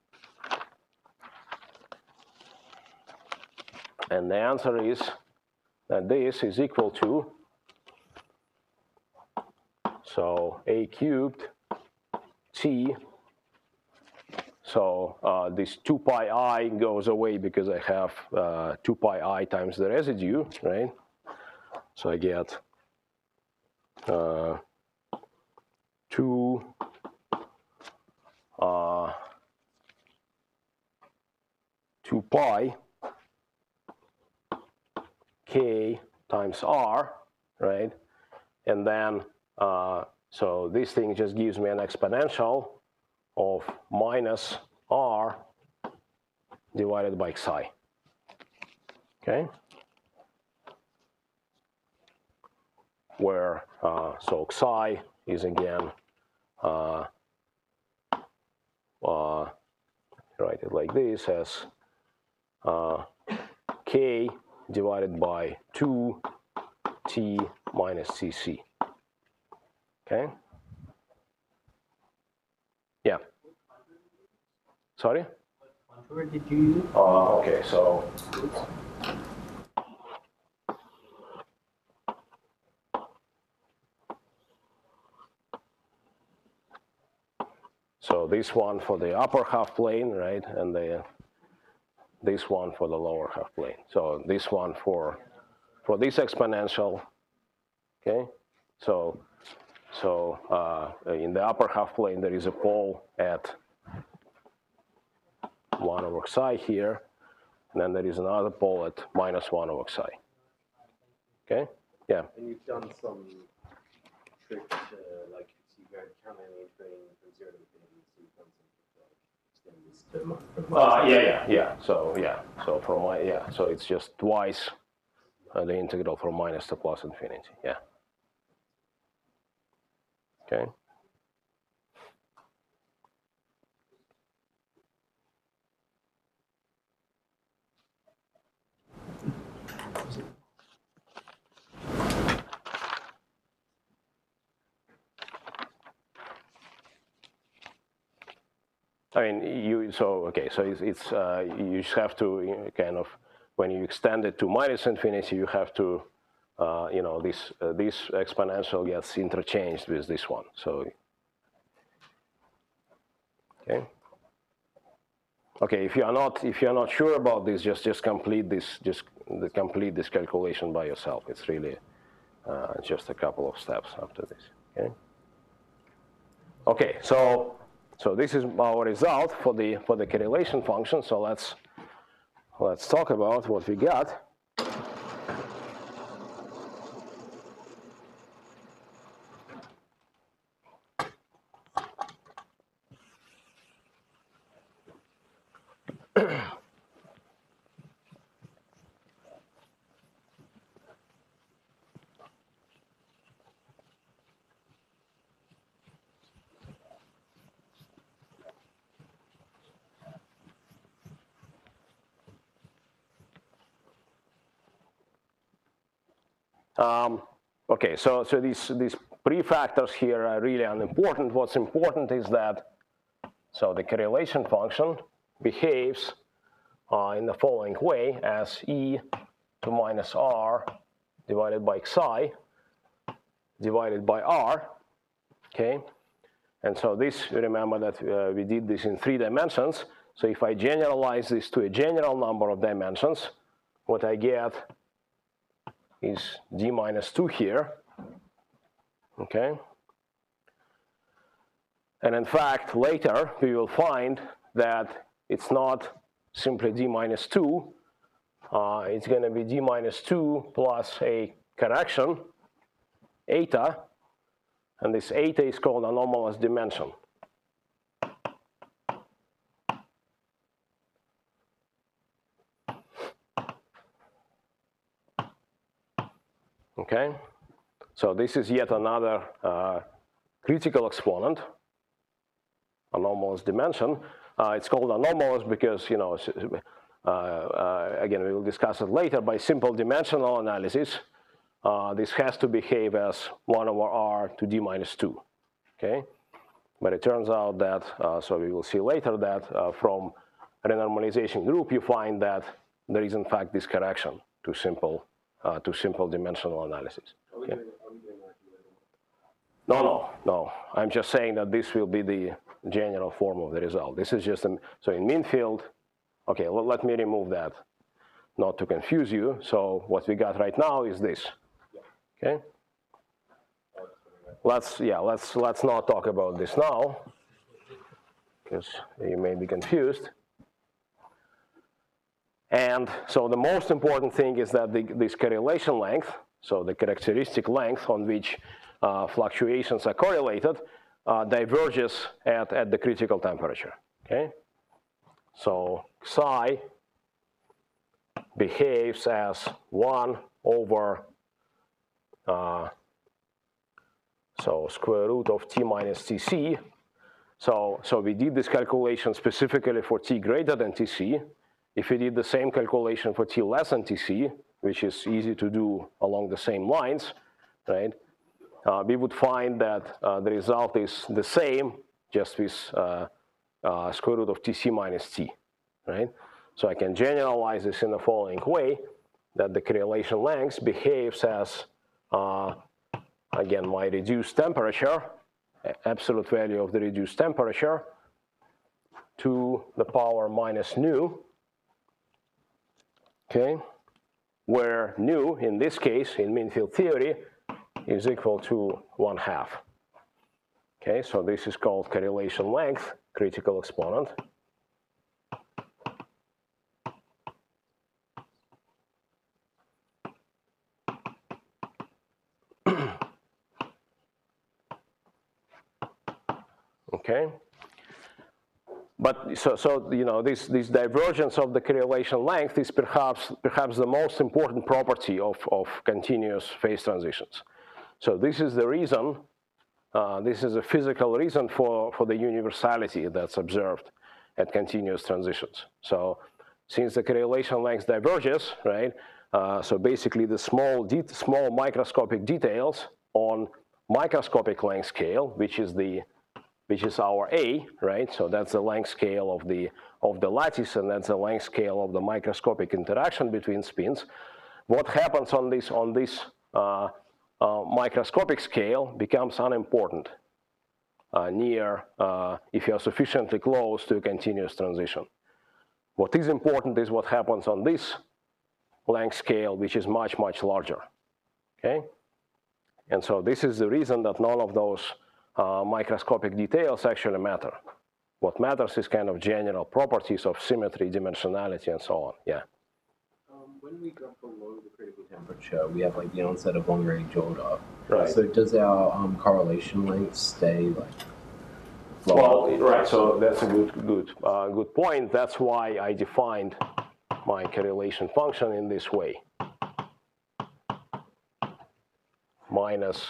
And the answer is that this is equal to, so a cubed t, so this 2 pi I goes away because I have 2 pi I times the residue, right? So I get 2 pi k times r, right? And then, so this thing just gives me an exponential of minus r divided by psi. Okay? Where, so psi is again, write it like this as k divided by 2t minus cc. Okay? Yeah. Sorry? What word did you use? Okay, so this one for the upper half plane, right, and this one for the lower half plane. So this one for this exponential, okay. So in the upper half plane there is a pole at 1 over psi here, and then there is another pole at minus 1 over psi. Okay, yeah. And you've done some trick to like so you go count any integrating from 0 to infinity, so you've done some trick to like extend this to So from so it's just twice the integral from minus to plus infinity. Yeah. Okay. I mean, so it's you just have to kind of, when you extend it to minus infinity, you have to, this exponential gets interchanged with this one. So, okay. If you are not sure about this, just complete this, complete this calculation by yourself. It's really just a couple of steps after this. Okay. Okay. So this is our result for the correlation function. So let's talk about what we got. Okay, so these prefactors here are really unimportant. What's important is that, so the correlation function behaves in the following way as e to minus r divided by psi divided by r, okay? And so this, remember that we did this in 3 dimensions. So if I generalize this to a general number of dimensions, what I get is d minus 2 here, okay? And in fact, later we will find that it's not simply d minus 2. It's going to be d minus 2 plus a correction, eta, and this eta is called anomalous dimension. Okay, so this is yet another critical exponent, anomalous dimension. It's called anomalous because, again, we will discuss it later, by simple dimensional analysis, this has to behave as 1 over r to d minus 2, okay? But it turns out that, so we will see later that from a renormalization group, you find that there is in fact this correction to simple dimensional analysis. Okay? No. I'm just saying that this will be the general form of the result. This is just, so in mean field, okay, let me remove that, not to confuse you. So what we got right now is this, okay? Let's not talk about this now, because you may be confused. And so the most important thing is that this correlation length, so the characteristic length on which fluctuations are correlated, diverges at the critical temperature, okay? So psi behaves as 1 over so square root of t minus tc. So we did this calculation specifically for t greater than tc. If we did the same calculation for t less than tc, which is easy to do along the same lines, right? We would find that the result is the same, just with square root of tc minus t, right? So I can generalize this in the following way, that the correlation length behaves as, again, my reduced temperature, absolute value of the reduced temperature, to the power minus nu, okay, where nu, in this case, in mean field theory, is equal to 1/2. Okay, so this is called correlation length, critical exponent. Okay, but so you know, this divergence of the correlation length is perhaps the most important property of continuous phase transitions. So this is the reason, this is a physical reason for the universality that's observed at continuous transitions. So since the correlation length diverges, right, so basically the small microscopic details on microscopic length scale, which is our A, right? So that's the length scale of the lattice, and that's the length scale of the microscopic interaction between spins. What happens on this microscopic scale becomes unimportant if you are sufficiently close to a continuous transition. What is important is what happens on this length scale, which is much, much larger, okay? And so this is the reason that none of those microscopic details actually matter. What matters is kind of general properties of symmetry, dimensionality, and so on, yeah. When we drop below the critical temperature, we have like the onset of long-range order. Right. So does our correlation length stay like? Well, right. So that's a good point. That's why I defined my correlation function in this way. Minus.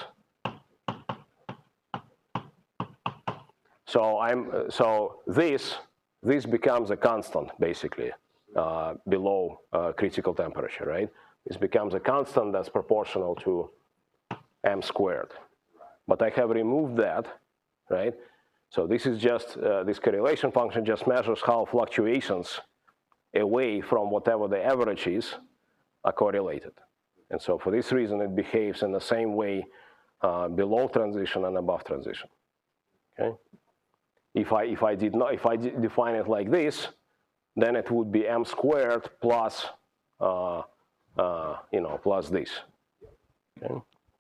So this becomes a constant basically below critical temperature, right? This becomes a constant that's proportional to m squared. But I have removed that, right? So this is just this correlation function just measures how fluctuations away from whatever the average is are correlated. And so for this reason, it behaves in the same way below transition and above transition. Okay. If I define it like this, then it would be m squared plus plus this. Okay.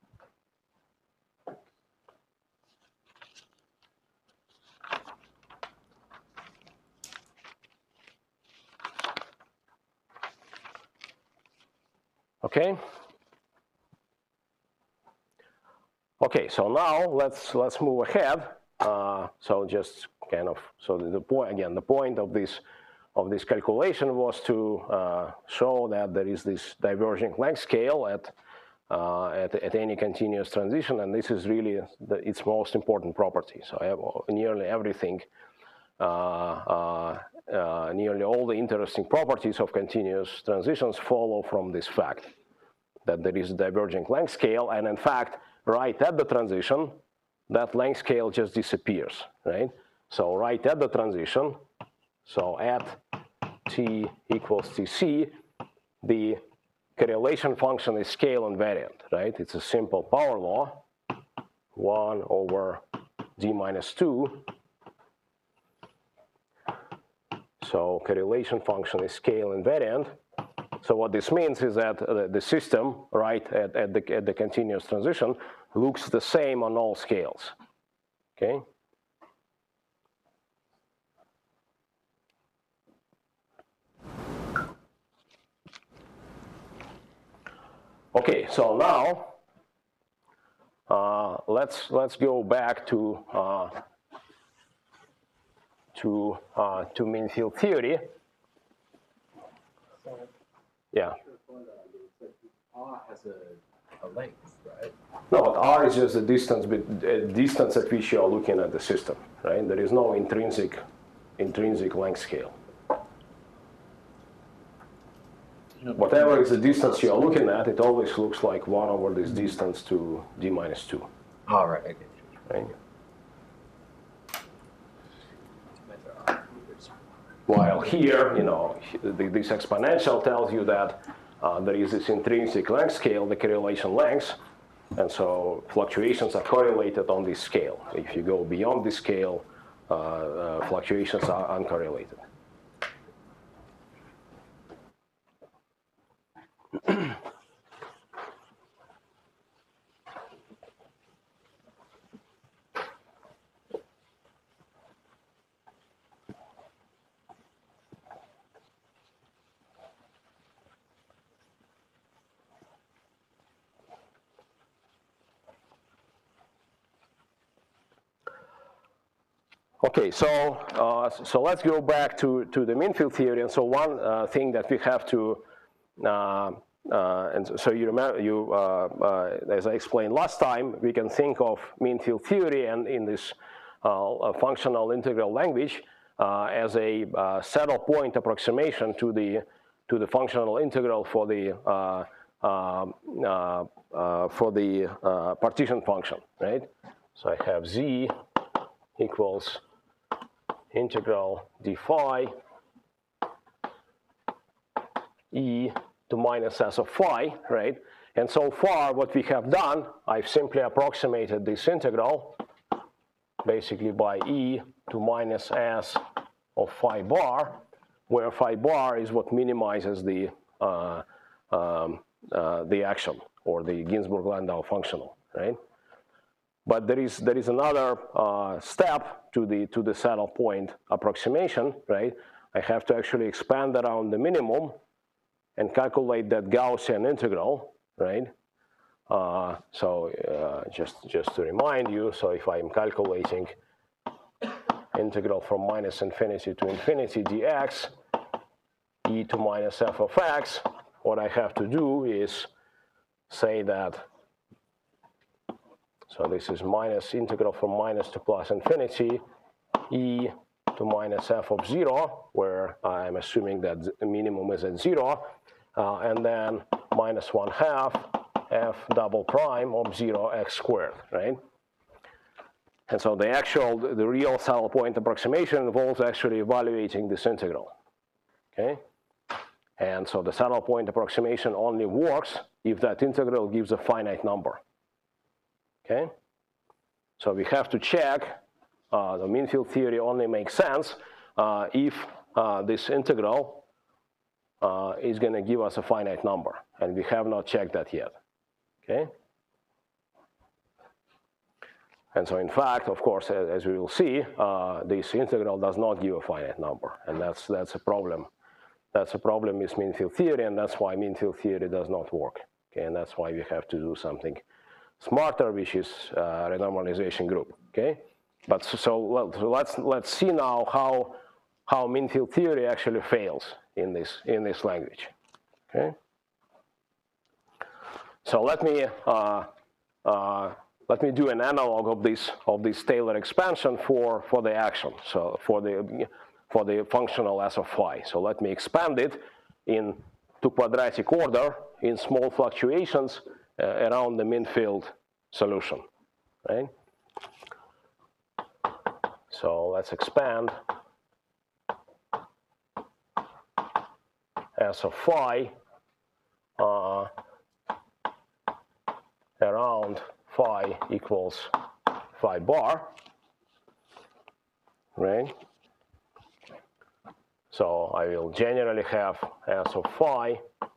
Okay. Okay. So now let's move ahead. So just kind of the point of this calculation was to show that there is this diverging length scale at any continuous transition, and this is really its most important property. So nearly everything, nearly all the interesting properties of continuous transitions follow from this fact that there is a diverging length scale, and in fact, right at the transition, that length scale just disappears, right? So right at the transition, so at t equals tc, the correlation function is scale invariant, right? It's a simple power law, 1 over d minus 2. So correlation function is scale invariant. So what this means is that the system, right, at the continuous transition looks the same on all scales, okay? Okay, so now let's go back to mean field theory, Yeah. R has a length, right? No, but R is just the distance, distance at which you are looking at the system, right? There is no intrinsic length scale. Whatever is the distance you are looking at, it always looks like 1 over this distance to d minus 2. All right, okay. Right? While here, you know, this exponential tells you that there is this intrinsic length scale, the correlation length, and so fluctuations are correlated on this scale. If you go beyond this scale, fluctuations are uncorrelated. Okay, so let's go back to the mean field theory. And so one thing that we have to, and so you remember, as I explained last time, we can think of mean field theory and in this functional integral language as a saddle point approximation to the functional integral for the partition function, right? So I have z equals integral d phi e to minus s of phi, right? And so far what we have done, I've simply approximated this integral basically by e to minus s of phi bar, where phi bar is what minimizes the action, or the Ginzburg-Landau functional, right? But there is another step to the saddle point approximation, right? I have to actually expand around the minimum and calculate that Gaussian integral, right? Just to remind you, so if I'm calculating integral from minus infinity to infinity dx e to minus f of x, what I have to do is say that, so this is minus integral from minus to plus infinity e to minus f of 0, where I'm assuming that the minimum is at 0, and then minus 1/2 f double prime of 0 x squared, right? And so the real saddle point approximation involves actually evaluating this integral, okay? And so the saddle point approximation only works if that integral gives a finite number, okay? So we have to check, the mean field theory only makes sense if this integral is going to give us a finite number, and we have not checked that yet, okay? And so in fact, of course, as we will see, this integral does not give a finite number, and that's a problem. That's a problem with mean field theory, and that's why mean field theory does not work, okay? And that's why we have to do something smarter, which is renormalization group, okay? But so let's see now how mean field theory actually fails in this language, okay? So let me do an analog of this Taylor expansion for the action, so for the functional s of phi. So let me expand it to quadratic order in small fluctuations around the mean field solution, right? So let's expand s of phi around phi equals phi bar, right? So I will generally have s of phi.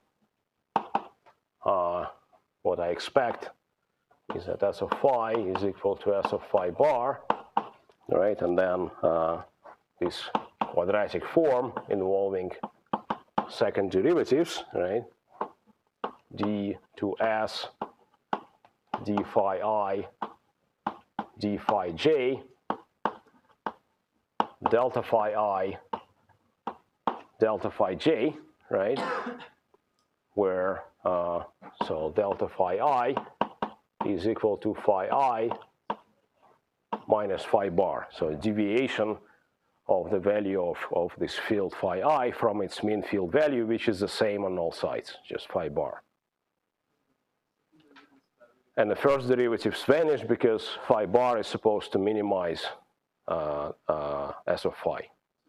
What I expect is that s of phi is equal to s of phi bar, right? And then this quadratic form involving second derivatives, right? d to s d phi I d phi j delta phi I delta phi j, right? Where, so delta phi I is equal to phi I minus phi bar. So deviation of the value of this field phi I from its mean field value, which is the same on all sides, just phi bar. And the first derivatives vanish because phi bar is supposed to minimize S of phi.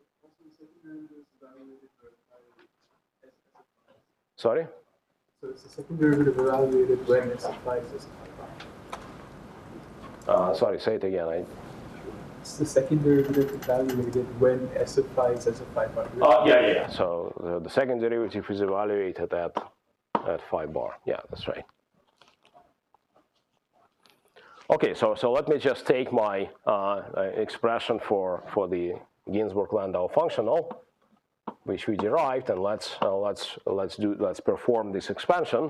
Sorry? So it's the second derivative evaluated when S of phi is Sorry, say it again. It's the second derivative evaluated when S of phi is S of phi bar. Yeah. So the second derivative is evaluated at phi bar. Yeah, that's right. Okay, so let me just take my expression for the Ginzburg-Landau functional, which we derived, and let's perform this expansion.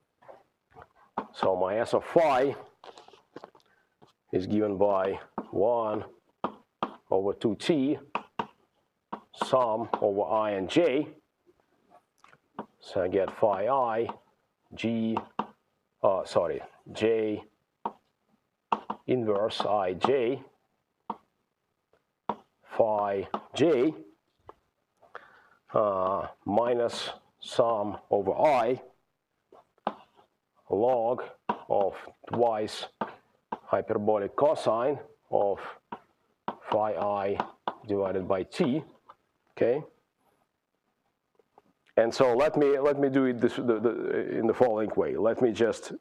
So my S of phi is given by 1 over 2t sum over I and j. So I get phi I j inverse ij phi j minus sum over I log of twice hyperbolic cosine of phi I divided by t. Okay. And so let me do it in the following way. Let me just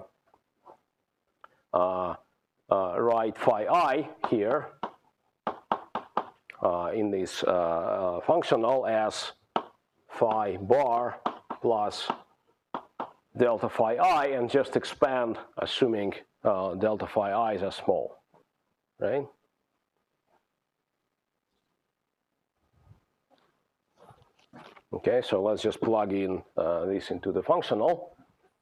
write phi I here in this functional as phi bar plus delta phi I, and just expand, assuming delta phi i's are small, right? Okay, so let's just plug in this into the functional.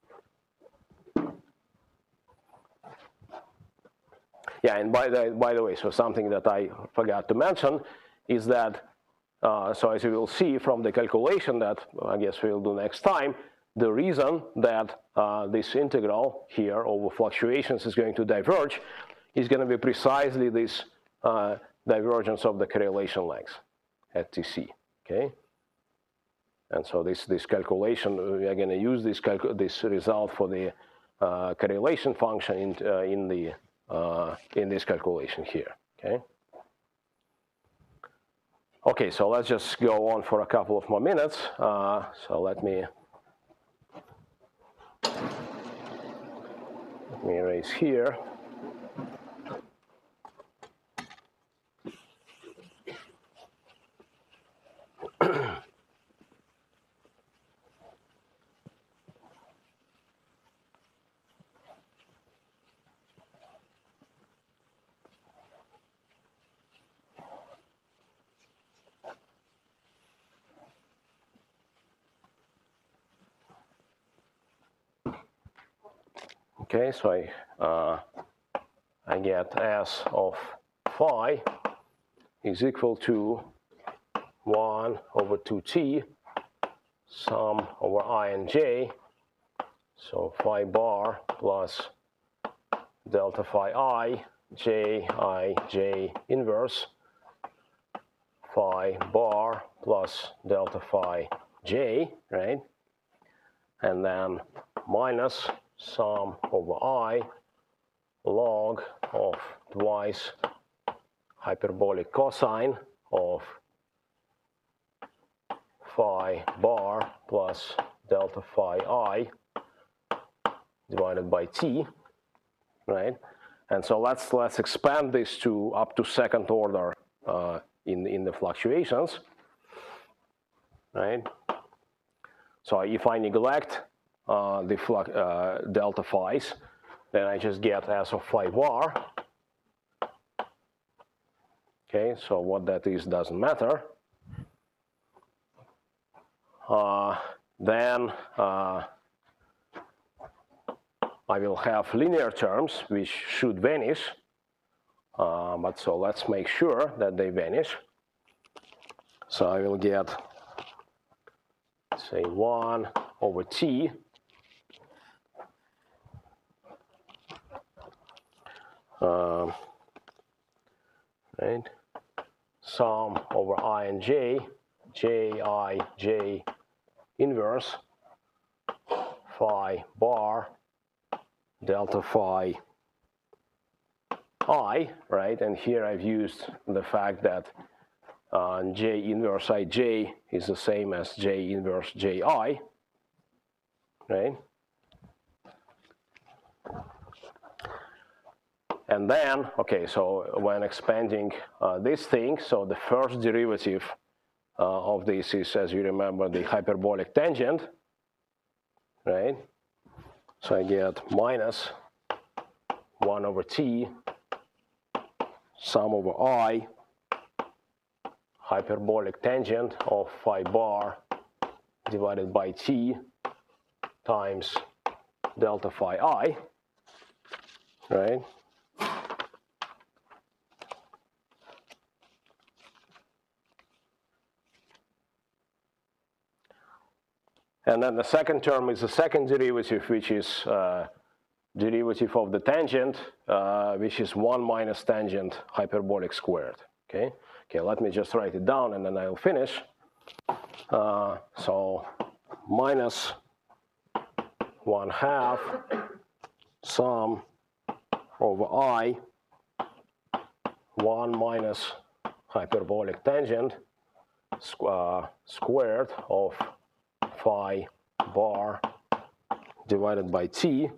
Yeah, and by the way, so something that I forgot to mention is that, so as you will see from the calculation that I guess we'll do next time, the reason that this integral here over fluctuations is going to diverge is going to be precisely this divergence of the correlation length at Tc, okay? And so this calculation, we are going to use this result for the correlation function in this calculation here, okay? Okay, so let's just go on for a couple of more minutes. So let me erase here. Okay, so I get S of phi is equal to 1 over 2t sum over I and j, so phi bar plus delta phi I j inverse phi bar plus delta phi j, right? And then minus sum over I log of twice hyperbolic cosine of phi bar plus delta phi I divided by t, right? And so let's expand this to up to second order in the fluctuations, right? So if I neglect the delta phi's, then I just get S of phi bar. Okay, so what that is doesn't matter. Then I will have linear terms which should vanish, but so let's make sure that they vanish. So I will get say 1 over t right, sum over I and j, j inverse phi bar delta phi I, right? And here I've used the fact that j inverse ij is the same as j inverse ji, right? And then, okay, so when expanding this thing, so the first derivative of this is, as you remember, the hyperbolic tangent, right? So I get minus 1 over t sum over I hyperbolic tangent of phi bar divided by t times delta phi I, right? And then the second term is the second derivative, which is derivative of the tangent, which is 1 minus tangent hyperbolic squared, okay? Okay, let me just write it down and then I'll finish. So minus 1/2 sum over I 1 minus hyperbolic tangent squared of phi bar divided by t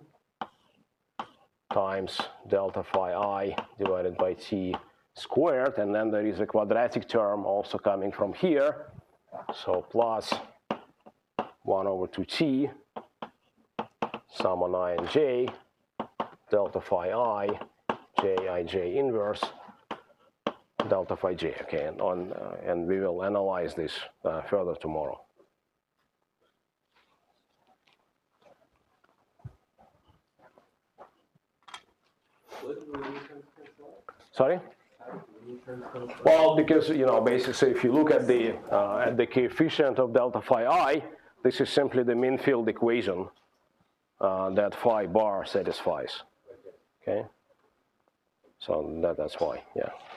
times delta phi I divided by t squared, and then there is a quadratic term also coming from here, so plus 1 over 2t sum on I and j delta phi I j inverse delta phi j, okay, and we will analyze this further tomorrow. Sorry? Well, because, you know, basically if you look at the coefficient of delta phi I, this is simply the mean field equation that phi bar satisfies, okay? So that's why, yeah.